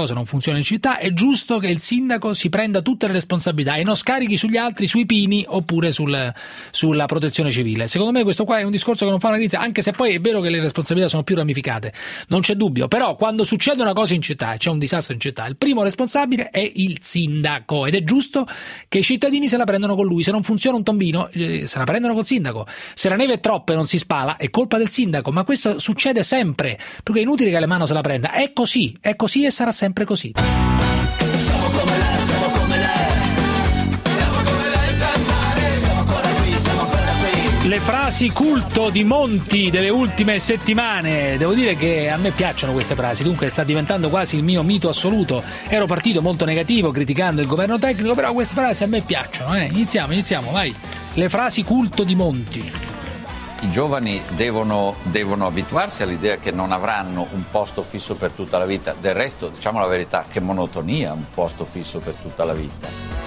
è giusto che il sindaco si prenda tutte le responsabilità e non scarichi sugli altri, sui pini oppure sulla protezione civile. Secondo me questo qua è un discorso che non fa una notizia, anche se poi è vero che le responsabilità sono più ramificate, non c'è dubbio, però quando succede una cosa in città, c'è un disastro in città, il primo responsabile è il sindaco ed è giusto che i cittadini se la prendano con lui. Se non funziona un tombino, se la prendono col sindaco. Se la neve è troppa e non si spala, è colpa del sindaco, ma questo succede sempre, perché è inutile che Alemanno se la prenda. È così e sarà sempre così. Siamo come lei, siamo come lei. Siamo come lei per mare. Siamo ancora qui, siamo ancora qui. Le frasi culto di Monti delle ultime settimane, devo dire che a me piacciono queste frasi, dunque sta diventando quasi il mio mito assoluto. Ero partito molto negativo criticando il governo tecnico, però queste frasi a me piacciono. Iniziamo, vai. Le frasi culto di Monti. i giovani devono abituarsi all'idea che non avranno un posto fisso per tutta la vita. Del resto, diciamo la verità, che monotonia un posto fisso per tutta la vita.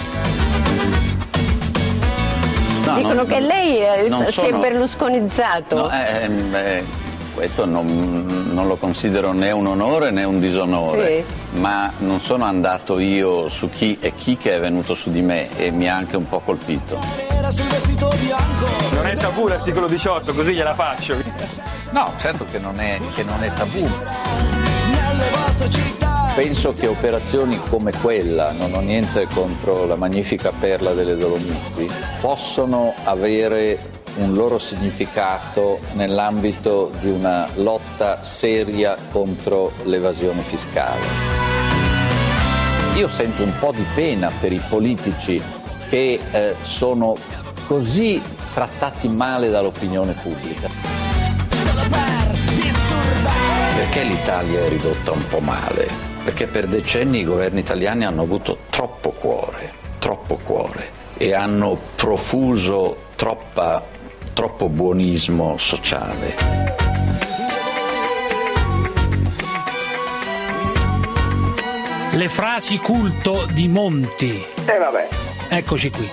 No, dicono che lei si è berlusconizzato. No, questo non lo considero né un onore né un disonore, sì. Ma non sono andato io su chi è chi che è venuto su di me e mi ha anche un po' colpito. Non è tabù l'articolo 18, così gliela faccio. No, certo che non è tabù. Penso che operazioni come quella, non ho niente contro la magnifica perla delle Dolomiti, possono avere un loro significato nell'ambito di una lotta seria contro l'evasione fiscale. Io sento un po' di pena per i politici che sono così trattati male dall'opinione pubblica. Perché l'Italia è ridotta un po' male? Perché per decenni i governi italiani hanno avuto troppo cuore e hanno profuso troppo buonismo sociale. Le frasi culto di Monti. Vabbè. Eccoci qui.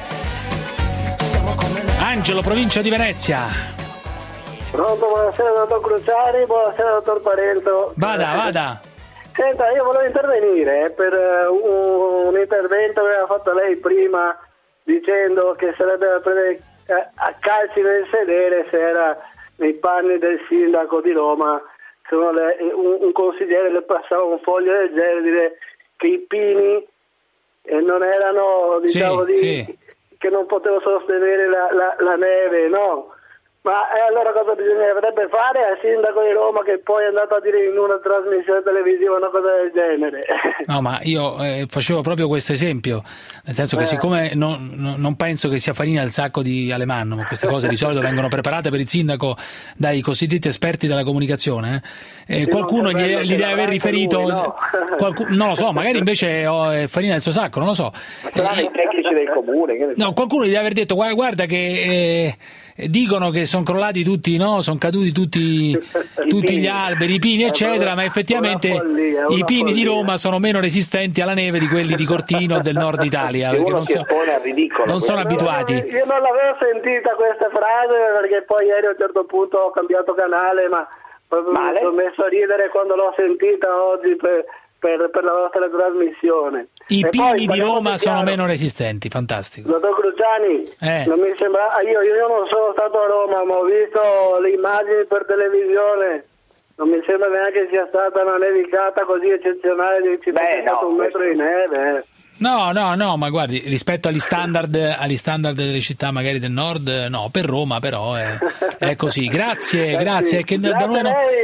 Angelo, provincia di Venezia. Pronto, buonasera dottor Cruciani, buonasera dottor Parento. Vada. Senta, io volevo intervenire per un intervento che aveva fatto lei prima dicendo che sarebbe da prendere a calci nel sedere se era nei panni del sindaco di Roma, se un consigliere le passava un foglio del genere, dire che i pini non erano, diciamo, che non potevo sostenere la neve, no? Ma allora cosa bisognerebbe fare al sindaco di Roma che poi è andato a dire in una trasmissione televisiva una cosa del genere? No, ma io facevo proprio questo esempio, nel senso che siccome non penso che sia farina al sacco di Alemanno, ma queste cose di solito vengono preparate per il sindaco dai cosiddetti esperti della comunicazione, qualcuno gli deve aver riferito, no. Non lo so, magari invece è farina del suo sacco, non lo so. Saranno i tecnici del comune. No, qualcuno gli deve aver detto guarda che dicono che sono crollati tutti, no? Sono caduti tutti gli alberi, i pini, eccetera, ma effettivamente i pini di Roma sono meno resistenti alla neve di quelli di Cortino o del nord Italia, perché non sono abituati. Io non l'avevo sentita questa frase perché poi ieri a un certo punto ho cambiato canale, ma mi sono messo a ridere quando l'ho sentita oggi per la vostra trasmissione. I pini di Roma sono meno resistenti, fantastico. Dottor Cruciani, non mi sembra, io non sono stato a Roma, ma ho visto le immagini per televisione, non mi sembra neanche sia stata una nevicata così eccezionale di un metro di neve. No, ma guardi, rispetto agli standard delle città magari del nord, no, per Roma però è così. Grazie. Che da noi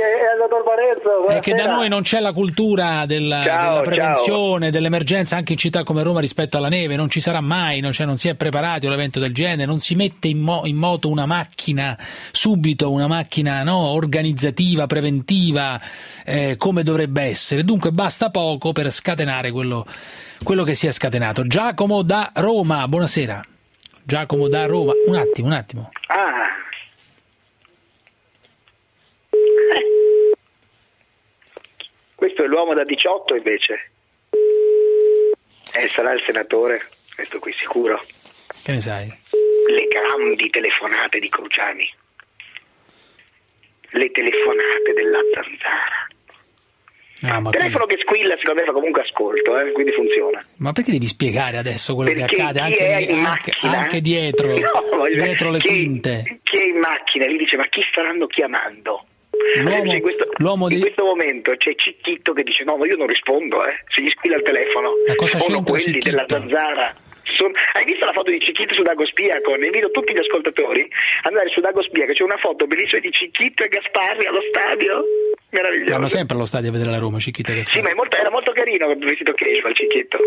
da noi non c'è la cultura della prevenzione, dell'emergenza anche in città come Roma rispetto alla neve, non ci sarà mai, non si è preparati a un evento del genere, non si mette in moto una macchina subito, una macchina organizzativa, preventiva, come dovrebbe essere. Dunque basta poco per scatenare quello che si è scatenato. Giacomo da Roma, buonasera. Giacomo da Roma, un attimo. Questo è l'uomo da 18 invece. Sarà il senatore, questo qui sicuro. Che ne sai? Le grandi telefonate di Cruciani. Le telefonate della Zanzara. Telefono che squilla, secondo me comunque ascolto, quindi funziona. Ma perché devi spiegare adesso quello che accade anche dietro le quinte? Chi è in macchina gli dice: ma chi staranno chiamando? In questo momento c'è Cicchitto che dice: no, ma io non rispondo, se gli squilla il telefono. Sono quelli della Zanzara. Hai visto la foto di Cicchitto su Dagospia? Invito tutti gli ascoltatori ad andare su Dagospia, che c'è una foto bellissima di Cicchitto e Gasparri allo stadio. Meraviglioso. Vanno sempre allo stadio a vedere la Roma, Cicchitto e Gasparri. Sì, ma era molto carino il vestito casual Cicchitto.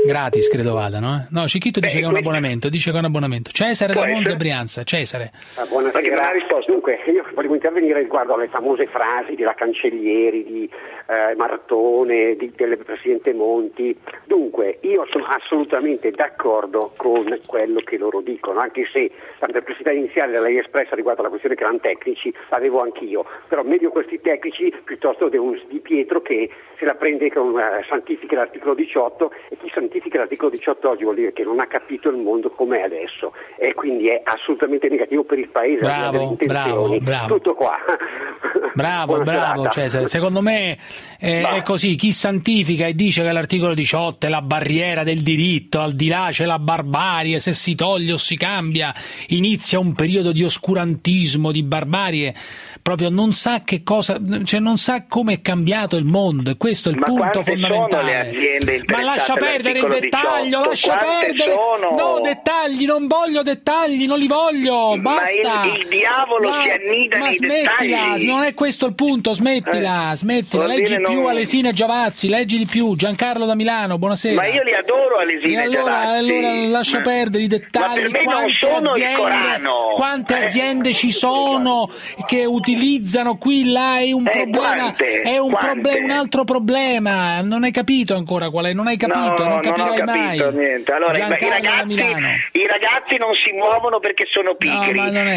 Gratis credo vadano. No, Cicchitto dice che è un abbonamento. Cesare da Monza Brianza. Cesare. Buonasera. Dunque, io volevo intervenire riguardo alle famose frasi della Cancellieri, di Martone, del Presidente Monti. Dunque, io sono assolutamente d'accordo con quello che loro dicono, anche se la perplessità iniziale da lei espressa riguardo alla questione che erano tecnici, l'avevo anch'io, però meglio questi tecnici piuttosto di un Di Pietro che se la prende con santifica l'articolo 18, e chi santifica l'articolo 18 oggi vuol dire che non ha capito il mondo com'è adesso, e quindi è assolutamente negativo per il paese. Bravo. Tutto qua. Bravo Cesare, secondo me è così, chi santifica e dice che l'articolo 18 è la barriera del diritto, al di là c'è la barbarie, se si toglie o si cambia inizia un periodo di oscurantismo, di barbarie, proprio non sa che cosa, cioè non sa come è cambiato il mondo, e questo è il punto fondamentale. Ma lascia perdere il dettaglio, lascia perdere, no dettagli, non voglio dettagli, non li voglio, basta. Ma il diavolo si annida nei dettagli. Non è questo il punto, smettila, leggi più Alesina e Giavazzi, leggi di più. Giancarlo da Milano, buonasera. Ma io li adoro Alesina e Giavazzi. Allora lascia perdere i dettagli. Ma per me non sono il Corano. Quante aziende ci sono che utilizzano qui, là, è un problema, un altro problema. Non hai capito ancora qual è, non hai capito, non capirai mai. Niente. Allora, i ragazzi non si muovono perché sono pigri. No, ma non è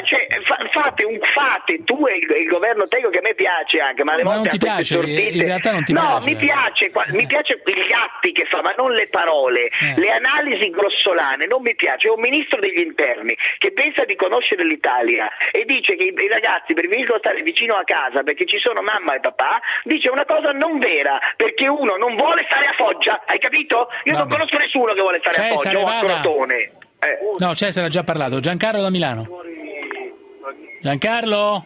fate tu e il governo Tego, che a me piace anche, ma alle volte non ti piace, in realtà non ti piace. Mi piace gli atti che fa, ma non le parole, le analisi grossolane, non mi piace. È un ministro degli interni che pensa di conoscere l'Italia e dice che i ragazzi preferiscono stare vicino a casa perché ci sono mamma e papà, dice una cosa non vera, perché uno non vuole stare a Foggia, hai capito? Io non conosco nessuno che vuole stare a Foggia o a Crotone. No, Cesare ha già parlato. Giancarlo da Milano. Giancarlo?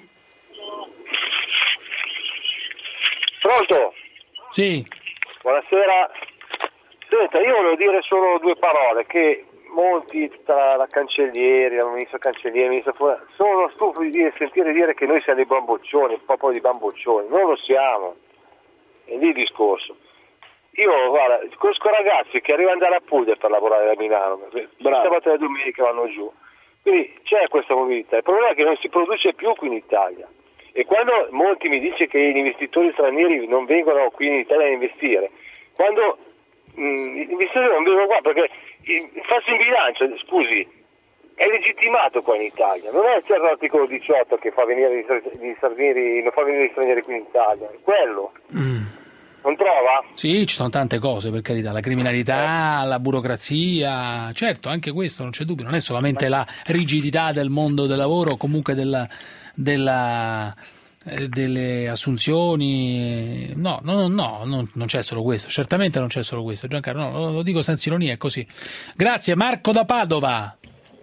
Pronto? Sì. Buonasera. Senta, io volevo dire solo due parole, che molti tra la Cancellieri, il ministro Cancellieri, il ministro Fornero, sono stufi di sentire dire che noi siamo dei bamboccioni, un popolo di bamboccioni. Non lo siamo. È lì il discorso. Io, guarda, conosco ragazzi che arrivano dalla Puglia per lavorare a Milano, sabato e la domenica vanno giù. Quindi c'è questa mobilità. Il problema è che non si produce più qui in Italia. E quando molti mi dicono che gli investitori stranieri non vengono qui in Italia a investire, quando gli investitori non vengono qua perché farsi in bilancio, scusi, è legittimato qua in Italia, non è certo l'articolo 18 che fa venire gli stranieri, non fa venire gli stranieri qui in Italia, è quello. Non trova? Sì, ci sono tante cose, per carità, la criminalità, la burocrazia, certo, anche questo non c'è dubbio, non è solamente la rigidità del mondo del lavoro, comunque delle assunzioni, no, non c'è solo questo, certamente non c'è solo questo, Giancarlo, no, lo dico senza ironia, è così. Grazie. Marco da Padova.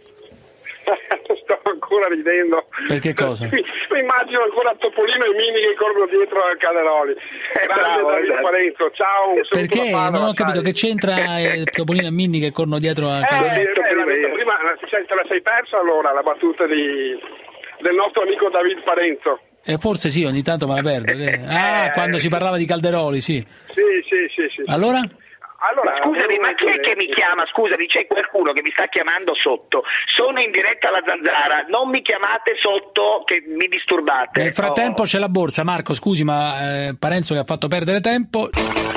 Sto ancora ridendo. Perché cosa? Mi immagino ancora Topolino e Mini che corrono dietro a Caneroli. Grande Davide Parenzo, ciao. Perché? Non ho capito che c'entra Topolino e Mini che corrono dietro a Caneroli. Prima te la sei persa allora la battuta del nostro amico Davide Parenzo. Forse sì, ogni tanto me la perdo. Quando si parlava di Calderoli, sì. Sì. Allora? Allora, scusami, ma chi è che mi chiama? Scusami, c'è qualcuno che mi sta chiamando sotto. Sono in diretta alla Zanzara, non mi chiamate sotto che mi disturbate. Nel frattempo c'è la borsa, Marco, scusi, ma Parenzo che ha fatto perdere tempo.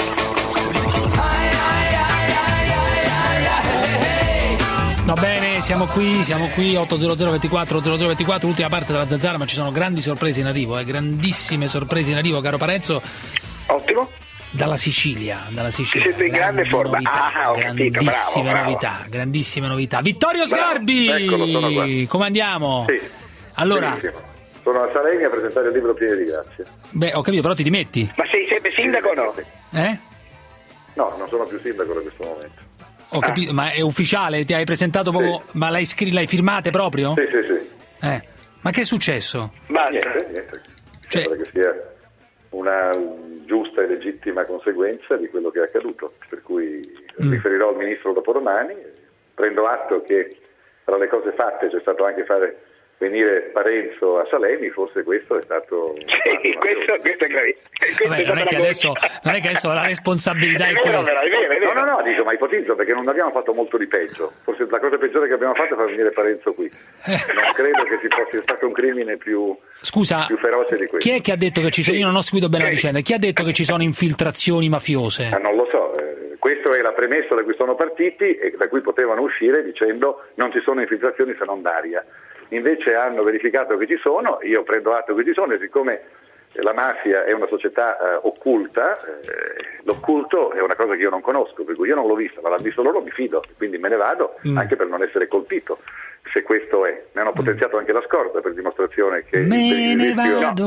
Va bene, siamo qui 800 24 0024, l'ultima parte della Zanzara, ma ci sono grandi sorprese in arrivo, grandissime sorprese in arrivo, caro Parenzo. Ottimo. Dalla Sicilia. Siete in grande forma. Ho capito, bravo. Grandissime novità. Vittorio Sgarbi! Eccolo, sono qua. Come andiamo? Sì. Allora. Benissimo. Sono a Salegna a presentare il libro Pieni di Grazia. Beh, ho capito, però ti dimetti. Ma sei sempre sindaco o no? No, non sono più sindaco da questo momento. Ho capito, ma è ufficiale? Ti hai presentato proprio? Sì. Ma l'hai firmate proprio? Sì. Ma che è successo? Niente. Sembra che sia una giusta e legittima conseguenza di quello che è accaduto, per cui riferirò al ministro dopodomani, prendo atto che tra le cose fatte c'è stato anche fare venire Parenzo a Salemi, forse questo è stato... Sì, questo è gravissimo. Non è che adesso la responsabilità è vero, questa. È vero. No, dico, ma ipotizzo, perché non abbiamo fatto molto di peggio. Forse la cosa peggiore che abbiamo fatto è far venire Parenzo qui. Non credo che sia stato un crimine più feroce di questo. Chi è che ha detto che ci sono? Io non ho seguito bene la vicenda. Chi ha detto che ci sono infiltrazioni mafiose? Non lo so. Questa è la premessa da cui sono partiti e da cui potevano uscire dicendo non ci sono infiltrazioni se non d'aria. Invece hanno verificato che ci sono, io prendo atto che ci sono, e siccome la mafia è una società occulta, l'occulto è una cosa che io non conosco, per cui io non l'ho vista, ma l'hanno visto loro, mi fido, quindi me ne vado anche per non essere colpito, se questo è. Ne hanno potenziato anche la scorta per dimostrazione che... Me ne vado!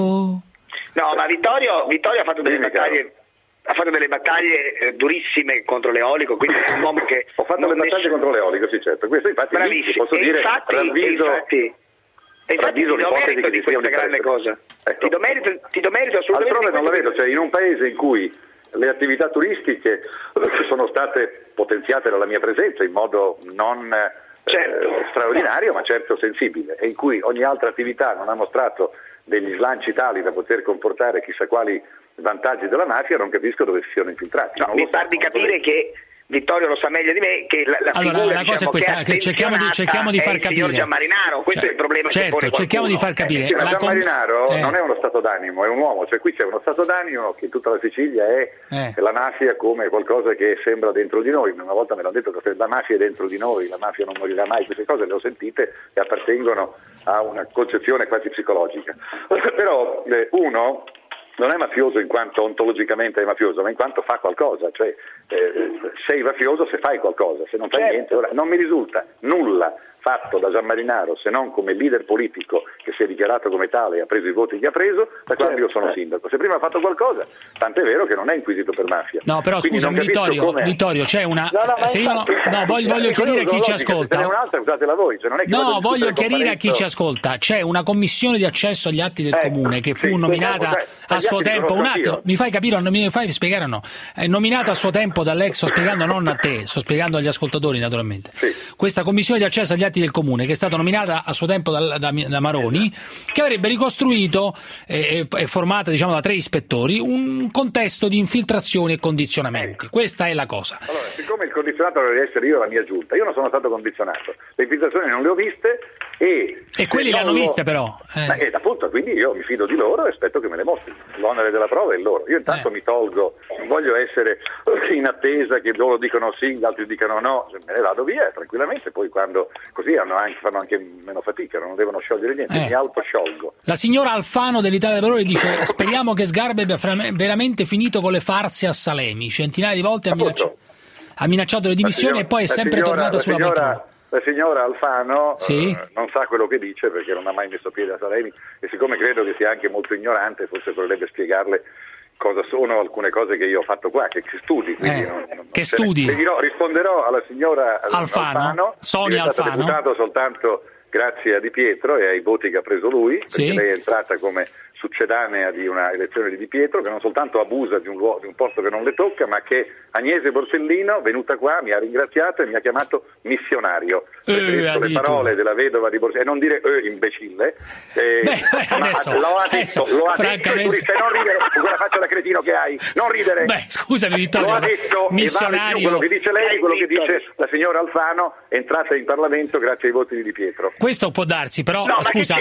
No, ma Vittorio ha fatto delle battaglie... Ha fatto delle battaglie durissime contro l'eolico, quindi è un uomo che... Ho fatto le battaglie contro l'eolico, sì, certo. Questo infatti posso dire, infatti ti do merito di questa grande cosa. Ecco. Ti do merito assolutamente. Altrove non la vedo, cioè in un paese in cui le attività turistiche sono state potenziate dalla mia presenza in modo non straordinario, ma certo sensibile, e in cui ogni altra attività non ha mostrato degli slanci tali da poter comportare chissà quali vantaggi della mafia, non capisco dove si siano infiltrati. No, mi pare di capire che Vittorio lo sa meglio di me, che la figura, la cosa è questa, che cerchiamo di far capire. Il signor Gianmarinaro, questo è il problema che pone qualcuno. Cerchiamo di far capire. Gianmarinaro non è uno stato d'animo, è un uomo, cioè qui c'è uno stato d'animo che in tutta la Sicilia è la mafia come qualcosa che sembra dentro di noi. Una volta me l'hanno detto che la mafia è dentro di noi, la mafia non morirà mai, queste cose le ho sentite e appartengono a una concezione quasi psicologica. Però uno non è mafioso in quanto ontologicamente è mafioso, ma in quanto fa qualcosa, cioè sei mafioso se fai qualcosa, se non fai niente. Ora, non mi risulta nulla fatto da Gianmarinaro se non come leader politico che si è dichiarato come tale e ha preso i voti che ha preso da quando io sono sindaco. Se prima ha fatto qualcosa, tant'è vero che non è inquisito per mafia. No, però scusami Vittorio, c'è una... voglio chiarire a chi ci ascolta. Voglio chiarire a chi ci ascolta. C'è una commissione di accesso agli atti del comune che fu nominata a suo tempo, un attimo, mi fai capire o non mi fai spiegare o no? È nominata a suo tempo dall'ex, sto spiegando non a te, sto spiegando agli ascoltatori naturalmente. Questa commissione di accesso agli atti del comune che è stata nominata a suo tempo da Maroni, che avrebbe ricostruito è formata diciamo da 3 ispettori un contesto di infiltrazioni e condizionamenti. Questa è la cosa. Allora, siccome il condizionato dovrebbe essere io la mia giunta, io non sono stato condizionato, le infiltrazioni non le ho viste e quelli le hanno viste però. Appunto, quindi io mi fido di loro e aspetto che me le mostrino. L'onere della prova è loro. Io intanto mi tolgo, non voglio essere in attesa che loro dicano sì, gli altri dicano no, me ne vado via tranquillamente, poi quando così fanno anche meno fatica, non devono sciogliere niente, mi autosciolgo. La signora Alfano dell'Italia dei Valori dice: speriamo che Sgarbi abbia veramente finito con le farse a Salemi, centinaia di volte ha minacciato le dimissioni e poi è sempre tornata sulla poltrona. La signora Alfano non sa quello che dice perché non ha mai messo piede a Salemi, e siccome credo che sia anche molto ignorante, forse dovrebbe spiegarle cosa sono alcune cose che io ho fatto qua, che si studi. Studi? Risponderò alla signora Alfano. Sonia è stato deputato soltanto grazie a Di Pietro e ai voti che ha preso lui, perché lei è entrata come succedanea di una elezione di Di Pietro, che non soltanto abusa di un posto che non le tocca, ma che Agnese Borsellino, venuta qua, mi ha ringraziato e mi ha chiamato missionario. Le parole della vedova di Borsellino, e non dire imbecille. Lo ha detto, non ridere, con quella faccia da cretino che hai, non ridere. Scusami Vittorio, lo ha detto, missionario. Quello che dice lei, quello che dice la signora Alfano, è entrata in Parlamento grazie ai voti di Di Pietro. Questo può darsi, però scusa,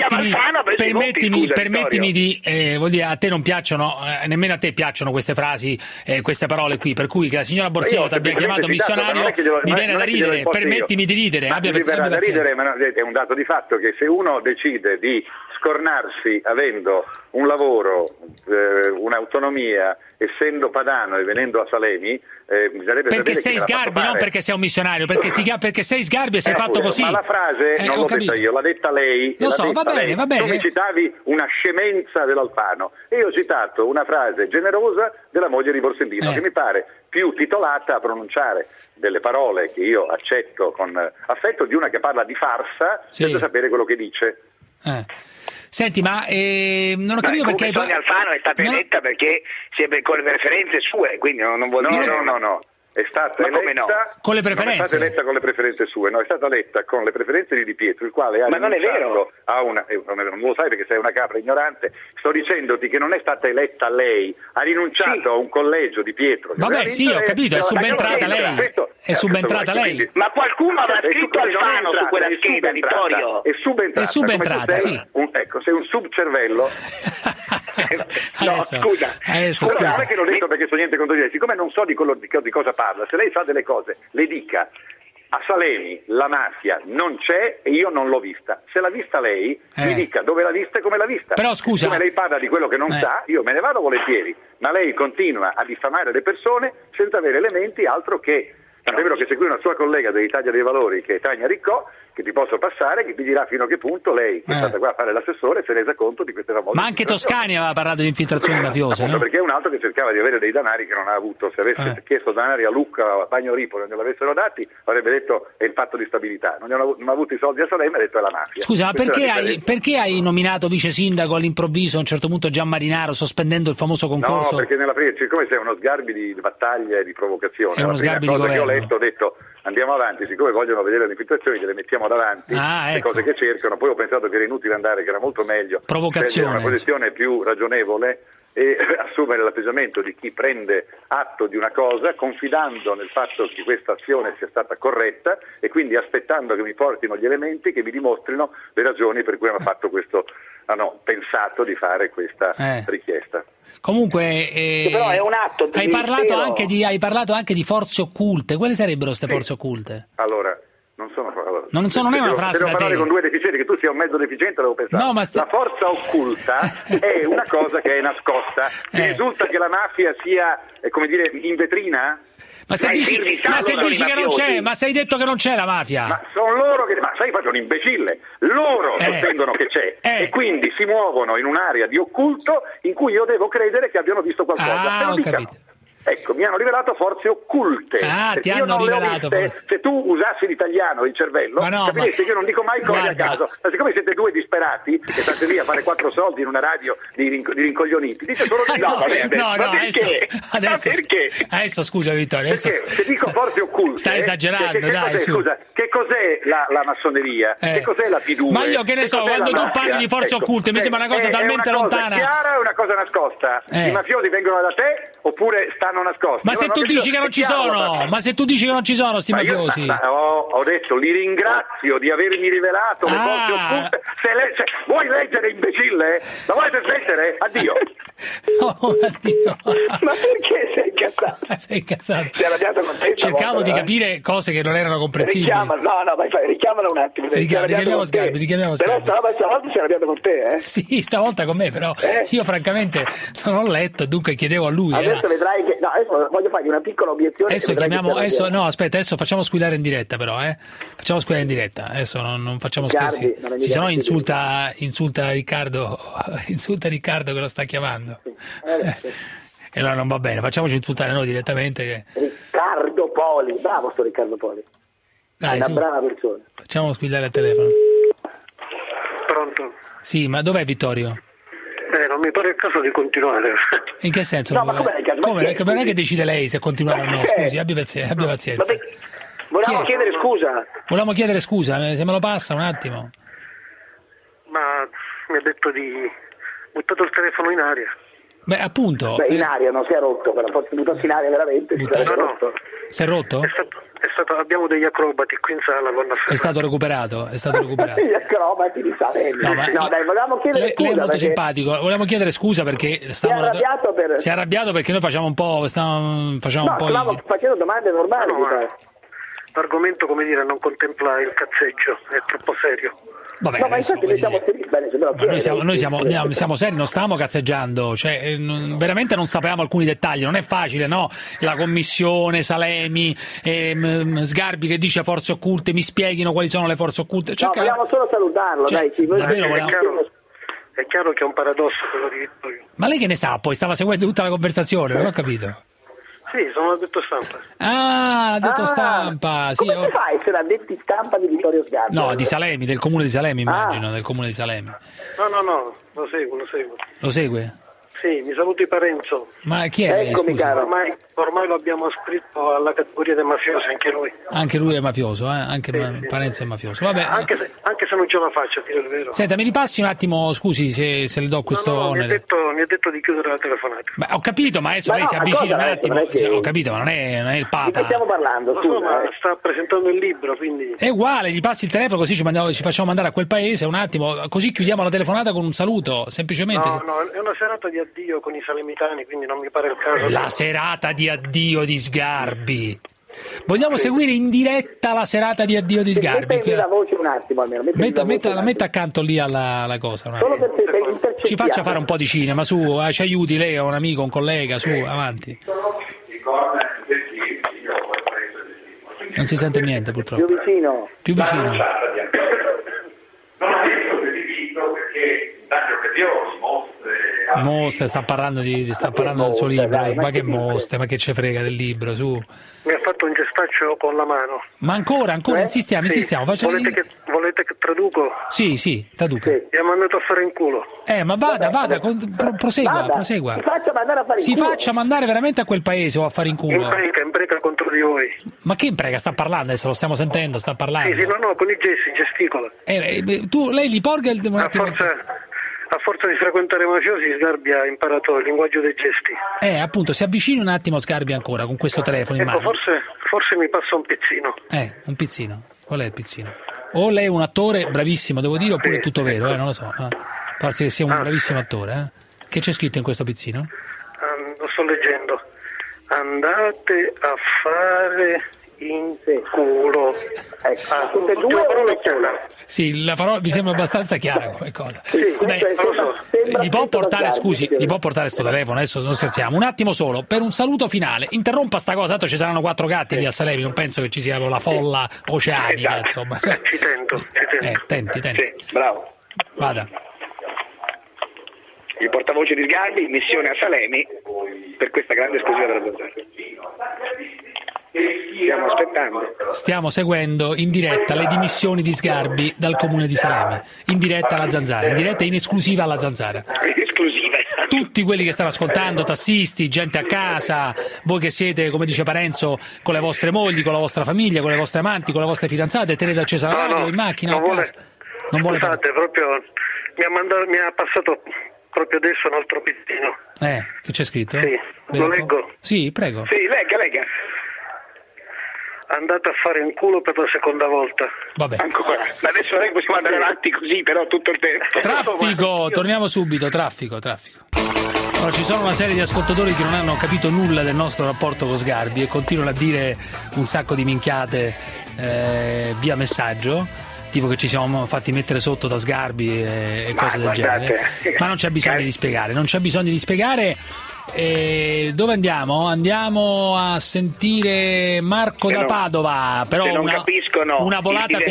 permettimi di vuol dire, a te non piacciono, nemmeno a te piacciono queste frasi, queste parole qui, per cui che la signora Borsellino ti abbia chiamato missionario mi viene da ridere, permettimi di ridere. Mi verrà da ridere, ma è un dato di fatto che se uno decide di scornarsi avendo un lavoro, un'autonomia, essendo padano e venendo a Salemi, bisognerebbe perché sei Sgarbi, non perché sei un missionario, perché sei Sgarbi e sei fatto così. Ma la frase non l'ho detta io, l'ha detta lei. Lo so, va bene. Tu mi citavi una scemenza dell'Alfano e io ho citato una frase generosa della moglie di Borsellino che mi pare più titolata a pronunciare delle parole che io accetto con affetto di una che parla di farsa senza sapere quello che dice. Senti, ma non ho capito perché Sonia Alfano è stata eletta perché con le referenze sue, quindi non vuol dire no. è stata eletta con le preferenze. Non è stata eletta con le preferenze sue, no, è stata eletta con le preferenze di Di Pietro, il quale ha rinunciato a una, non lo sai perché sei una capra ignorante, sto dicendoti che non è stata eletta lei, ha rinunciato a un collegio Di Pietro. Vabbè, sì, ho capito, è subentrata lei. È subentrata lei. Ma qualcuno avrà scritto Alfano su quella scheda, Vittorio? È subentrata, sì. Ecco, sei un subcervello. Adesso, scusa. Non è che l'ho detto perché so niente contro di lei, siccome non so di cosa parla, se lei sa delle cose, le dica. A Salemi la mafia non c'è e io non l'ho vista. Se l'ha vista lei, mi dica dove l'ha vista e come l'ha vista. Però scusa, come lei parla di quello che non sa, io me ne vado volentieri, ma lei continua a diffamare le persone senza avere elementi altro che. Tant'è vero che seguì una sua collega dell'Italia dei Valori, che è Tania Riccò, che ti posso passare, che ti dirà fino a che punto lei, che è stata qua a fare l'assessore, si è resa conto di queste famose. Ma anche Toscani aveva parlato di infiltrazioni mafiose, no? Perché è un altro che cercava di avere dei danari che non ha avuto. Se avesse chiesto danari a Lucca o a Bagno Ripoli e non gliel'avessero dati, avrebbe detto è il patto di stabilità. Non ha avuto i soldi a Salemme, ha detto è la mafia. Scusa, ma perché hai nominato vice sindaco all'improvviso a un certo punto Gian Marinaro, sospendendo il famoso concorso? No, perché siccome sei uno sgarbi di battaglia e di provocazione, è uno sgarbi di governo. Che ho letto, ho detto andiamo avanti, siccome vogliono vedere le infiltrazioni, le mettiamo davanti, le cose che cercano. Poi ho pensato che era inutile andare, che era molto meglio scegliere una posizione più ragionevole e assumere l'atteggiamento di chi prende atto di una cosa confidando nel fatto che questa azione sia stata corretta e quindi aspettando che mi portino gli elementi che mi dimostrino le ragioni per cui hanno fatto questo, hanno pensato di fare questa richiesta. Comunque però è un atto hai parlato anche di forze occulte. Quali sarebbero queste forze occulte? Allora, non è una frase devo parlare con due deficienti, che tu sia un mezzo deficiente, devo pensare. No, la forza occulta è una cosa che è nascosta. Ti risulta che la mafia sia, come dire, in vetrina? Ma se dici che non c'è, ma se hai detto che non c'è la mafia? Ma sono loro che. Ma sai, faccio un imbecille. Loro sostengono che c'è e quindi si muovono in un'area di occulto in cui io devo credere che abbiano visto qualcosa. Ho capito. Ecco, mi hanno rivelato forze occulte. Ti hanno rivelato forze. Se tu usassi l'italiano, il cervello, capiresti che io non dico mai cose a caso. Ma siccome siete due disperati che state lì a fare 4 soldi in una radio di rincoglioniti, dite solo di adesso scusa Vittorio, se dico forze occulte, stai esagerando, dai. Scusa, che cos'è la massoneria? Che cos'è la P2? Ma io che ne so, quando tu parli di forze occulte mi sembra una cosa talmente lontana. È una cosa chiara o una cosa nascosta? I mafiosi vengono da te oppure stanno nascosti? Ma se tu dici che non ci sono, sti mafiosi. Ho detto, li ringrazio di avermi rivelato le forze occulte. Vuoi leggere, imbecille? La volete smettere? Addio. Addio. Ma perché sei incazzato? Sei incazzato. Sei arrabbiato con te. Cercavo di capire cose che non erano comprensibili. Richiamala un attimo. Richiamiamo Sgarbi. Però stavolta si è arrabbiato con te, Sì, stavolta con me, però io francamente non ho letto, dunque chiedevo a lui. Adesso vedrai che. No, adesso voglio fargli una piccola obiezione. Adesso facciamo squillare in diretta, però, Facciamo squillare in diretta. Adesso non facciamo scherzi. Se no insulta Riccardo. Insulta Riccardo che lo sta chiamando. E allora non va bene, facciamoci insultare noi direttamente. Riccardo Poli, bravo sto Riccardo Poli. Dai, una brava persona. Facciamo squillare il telefono. Pronto? Sì, ma dov'è Vittorio? Non mi pare il caso di continuare. In che senso? No, ma com'è il caso? Come? Non è che decide lei se continuare o no? Scusi, abbia pazienza. Volevamo chiedere scusa. Volevamo chiedere scusa, se me lo passa un attimo. Ma mi ha detto di buttato il telefono in aria. Beh, appunto. In aria, non si è rotto, però forse buttato in aria veramente. No. Si è rotto? Abbiamo degli acrobati qui in sala. È stato recuperato. Gli acrobati di Salemi. Dai, volevamo chiedere scusa. Lei è molto simpatico. Volevamo chiedere scusa perché si è arrabbiato perché noi facciamo un po'. Stavamo facendo domande normali. L'argomento, come dire, non contempla il cazzeggio, è troppo serio. Vabbè, no, ma infatti noi siamo seri. Noi siamo seri, non stavamo cazzeggiando, veramente non sapevamo alcuni dettagli, non è facile, no? La commissione, Salemi, Sgarbi che dice forze occulte, mi spieghino quali sono le forze occulte. Vogliamo solo salutarlo, dai. È chiaro che è un paradosso quello di Vittorio. Ma lei che ne sa? Poi stava seguendo tutta la conversazione, non ho capito. Sì, sono addetto stampa. Addetto stampa. Sì, come fai a essere addetti stampa di Vittorio Sgarbi? No, di Salemi, del comune di Salemi, immagino, del comune di Salemi. No, lo seguo. Lo segue? Sì, mi saluti Parenzo. Ma chi è lei, Eccomi, scusa? caro. ormai lo abbiamo ascritto alla categoria dei mafiosi, anche lui. Anche lui è mafioso, anche Parenzo è mafioso. Vabbè. Anche se non ce la faccio, a dire il vero. Senta, mi ripassi un attimo, scusi se le do questo onere. Mi ha detto di chiudere la telefonata. Beh, ho capito, ma adesso lei si avvicina un attimo. Ho capito, ma non è il Papa. Di che stiamo parlando? Ma sta presentando il libro, quindi... È uguale, gli passi il telefono così ci facciamo mandare a quel paese un attimo, così chiudiamo la telefonata con un saluto, semplicemente. No, è una serata di addio con i salemitani, quindi non mi pare il caso. La serata di addio di Sgarbi. Vogliamo seguire in diretta la serata di addio di Sgarbi? Metti la voce un attimo almeno. La metta accanto lì alla cosa. Solo per ci faccia fare un po' di cinema, su, ci aiuti lei, un amico, un collega, su, avanti. Non si sente niente purtroppo. Più vicino. Non ho detto che divito perché tante occasioni, mostre, sta parlando del suo libro, ma che mostre, ma che ce frega del libro, su. Mi ha fatto un gestaccio con la mano. Ma ancora, insistiamo. Volete che traduco? Sì, traduca. Mi ha mandato a fare in culo. Ma vada, prosegua. Si faccia mandare veramente a quel paese o a fare in culo. In prega contro di voi. Ma che in prega sta parlando? Adesso lo stiamo sentendo, sta parlando. Sì, no, con i gesti, gesticola. Lei gli porga un attimo. A forza di frequentare mafiosi, Sgarbi ha imparato il linguaggio dei gesti. Appunto, si avvicini un attimo Sgarbi ancora con questo telefono in mano. Forse mi passa un pizzino. Un pizzino. Qual è il pizzino? O lei è un attore bravissimo, devo dire, oppure è tutto vero, non lo so. Pare che sia un bravissimo attore. Che c'è scritto in questo pizzino? Lo sto leggendo. Andate a fare in culo. Tutte e due parole sola. Sì, la parola mi sembra abbastanza chiara come cosa. Sì, gli può portare sto telefono, adesso non scherziamo, un attimo solo, per un saluto finale. Interrompa sta cosa, tanto ci saranno 4 gatti lì a Salemi, non penso che ci sia la folla oceanica, insomma. Ci tento. Tenti. Sì, bravo. Vada. Il portavoce di Sgarbi, missione a Salemi per questa grande esclusiva della Zanzara. Stiamo aspettando. Stiamo seguendo in diretta le dimissioni di Sgarbi dal comune di Salemi, in diretta alla Zanzara, in diretta in esclusiva alla Zanzara. Esclusiva. Tutti quelli che stanno ascoltando, tassisti, gente a casa, voi che siete, come dice Parenzo, con le vostre mogli, con la vostra famiglia, con le vostre amanti, con le vostre fidanzate, tenete accesa la radio in macchina, a casa. Non vuole proprio mi ha passato proprio adesso un altro pizzino. Che c'è scritto? Sì, lo leggo. Sì, prego. Sì, lega. Andate a fare in culo per la seconda volta. Vabbè. Ancora. Ma adesso noi possiamo andare avanti così, però tutto il tempo. Traffico, torniamo subito, traffico. Allora, ci sono una serie di ascoltatori che non hanno capito nulla del nostro rapporto con Sgarbi e continuano a dire un sacco di minchiate via messaggio, tipo che ci siamo fatti mettere sotto da Sgarbi e cose del genere. Ma non c'è bisogno di spiegare. Dove andiamo? Andiamo a sentire Marco da Padova, però una volata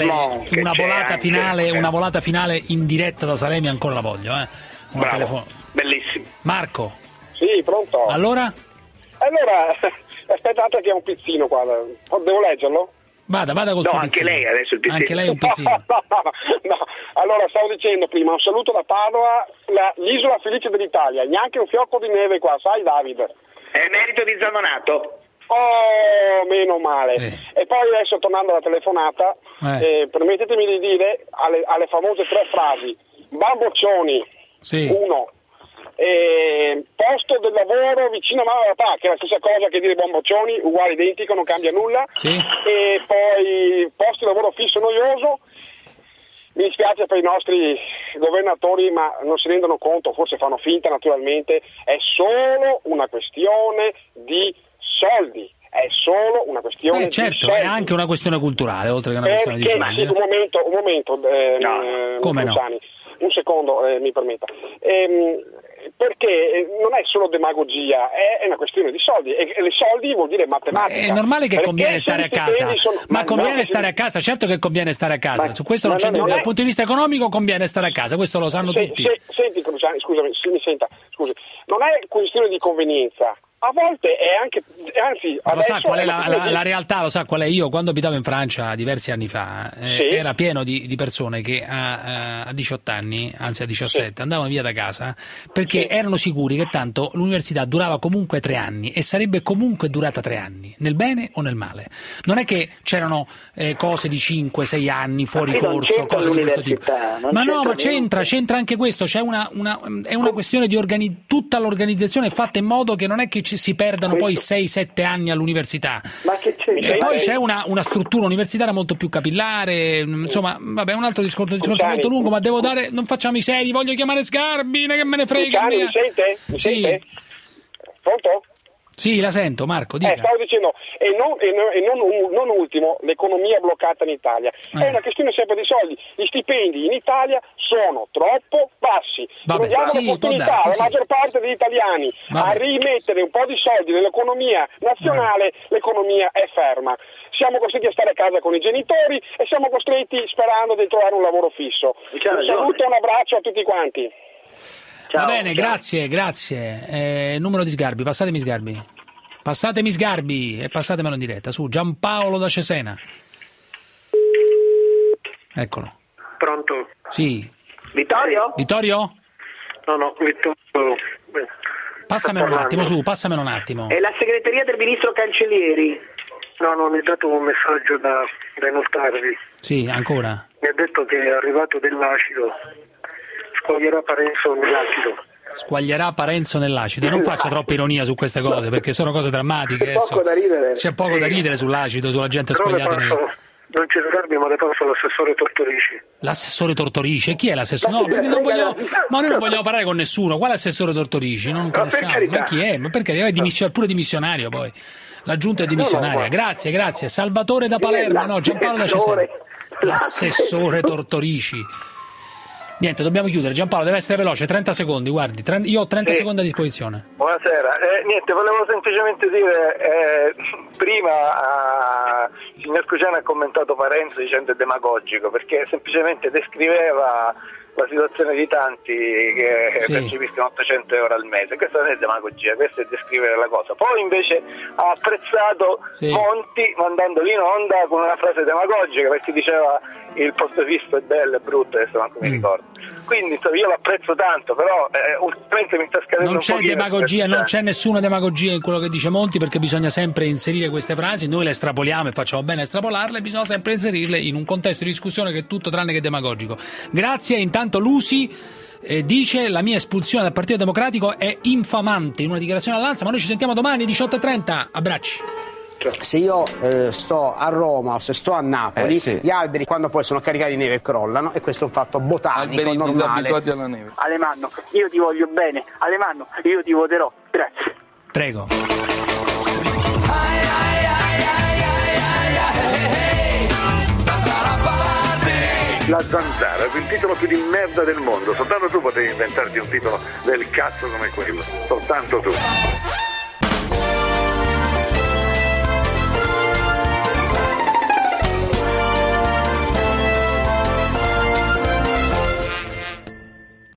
finale in diretta da Salemi ancora la voglio, bellissimo. Marco. Sì, pronto. Allora, aspettate che è un pizzino qua, devo leggerlo? Vada col suo anche pizzino. lei adesso il pizzino. Anche lei un pizzino. No, allora stavo dicendo prima, un saluto da Padova, l'isola felice dell'Italia, neanche un fiocco di neve qua, sai Davide? È merito di Zanonato. Oh, meno male. E poi adesso tornando alla telefonata, permettetemi di dire alle famose 3 frasi: Bamboccioni, 1, posto del lavoro vicino a Malavapà, che è la stessa cosa che dire Bamboccioni, uguale, identico, non cambia nulla. E poi posto di lavoro fisso noioso. Mi dispiace per i nostri governatori, ma non si rendono conto, forse fanno finta naturalmente, è solo una questione di soldi. È solo una questione certo, di soldi. È anche una questione culturale, oltre che una questione di soldi. Sì, un momento, come no? Un secondo, mi permetta. Perché non è solo demagogia, è una questione di soldi, e le soldi vuol dire matematica. È normale che conviene stare a casa, stare a casa, certo che conviene stare a casa, su questo non c'è dubbio, dal punto di vista economico conviene stare a casa, questo lo sanno tutti. Senti Cruciani, scusami, mi senta, scusi, non è questione di convenienza, a volte è anche, anzi, lo sa qual è la realtà, lo sa qual è? Io quando abitavo in Francia diversi anni fa era pieno di persone che a 18 anni, anzi a 17, andavano via da casa perché erano sicuri che tanto l'università durava comunque 3 anni e sarebbe comunque durata 3 anni, nel bene o nel male. Non è che c'erano cose di 5-6 anni fuori corso, cose di questo tipo. Ma no, ma c'entra anche questo, c'è è una questione di tutta l'organizzazione è fatta in modo che non è che si perdano poi 6-7 anni all'università. Ma che c'è? E poi c'è una struttura universitaria molto più capillare, insomma, vabbè, un altro discorso molto lungo, ma devo dare, non facciamo i seri, voglio chiamare Sgarbi, che me ne frega. Mi sente? Mi sente? Pronto? Sì, la sento, Marco, dica. Stavo dicendo, e non ultimo, l'economia bloccata in Italia. È una questione sempre di soldi. Gli stipendi in Italia sono troppo bassi. Vabbè, diamo l'opportunità alla maggior parte degli italiani a rimettere un po' di soldi nell'economia nazionale, l'economia è ferma. Siamo costretti a stare a casa con i genitori e siamo costretti sperando di trovare un lavoro fisso. Un saluto e un abbraccio a tutti quanti. Ciao, va bene, ciao. Grazie. Numero di Sgarbi, passatemi Sgarbi e passatemelo in diretta. Su, Giampaolo da Cesena. Eccolo. Pronto? Sì. Vittorio? No, Vittorio. Passamelo un attimo. È la segreteria del ministro Cancellieri. No, mi ha dato un messaggio da inoltrarvi. Sì, ancora? Mi ha detto che è arrivato dell'acido. Squaglierà Parenzo nell'acido. Non faccia troppa ironia su queste cose perché sono cose drammatiche. C'è poco da ridere sull'acido, sulla gente squagliata. Non ci Sgarbi, ma le passo l'assessore Tortorici. L'assessore Tortorici? E chi è l'assessore? No, perché ma noi non vogliamo parlare con nessuno. Quale assessore Tortorici? Non conosciamo. Ma chi è? Ma perché è pure dimissionario poi. La giunta è dimissionaria. Grazie. Salvatore da Palermo, no, Giampaolo da Cesena. L'assessore Tortorici. Niente, dobbiamo chiudere. Giampaolo deve essere veloce, 30 secondi, guardi, io ho 30 secondi a disposizione. Buonasera, niente, volevo semplicemente dire, prima il signor Cruciani ha commentato Parenzo dicendo è demagogico, perché semplicemente descriveva la situazione di tanti che percepiscono 800 euro al mese. Questa non è demagogia, questo è descrivere la cosa. Poi invece ha apprezzato Monti mandandoli in onda con una frase demagogica, perché diceva il posto fisso è bello, è brutto, adesso manco mi ricordo. Quindi io l'apprezzo tanto, però ultimamente mi sta scadendo non c'è demagogia, non c'è nessuna demagogia in quello che dice Monti, perché bisogna sempre inserire queste frasi, noi le estrapoliamo e facciamo bene a estrapolarle, bisogna sempre inserirle in un contesto di discussione che è tutto tranne che demagogico. Grazie. Intanto Lusi dice: la mia espulsione dal Partito Democratico è infamante, in una dichiarazione all'Ansa. Ma noi ci sentiamo domani 18:30, abbracci. Se io sto a Roma o se sto a Napoli, gli alberi quando poi sono caricati di neve crollano, e questo è un fatto botanico alberi normale. Disabituati alla neve. Alemanno, io ti voglio bene. Alemanno, io ti voterò. Grazie. Prego. La Zanzara, il titolo più di merda del mondo, soltanto tu potevi inventarti un titolo del cazzo come quello, soltanto tu.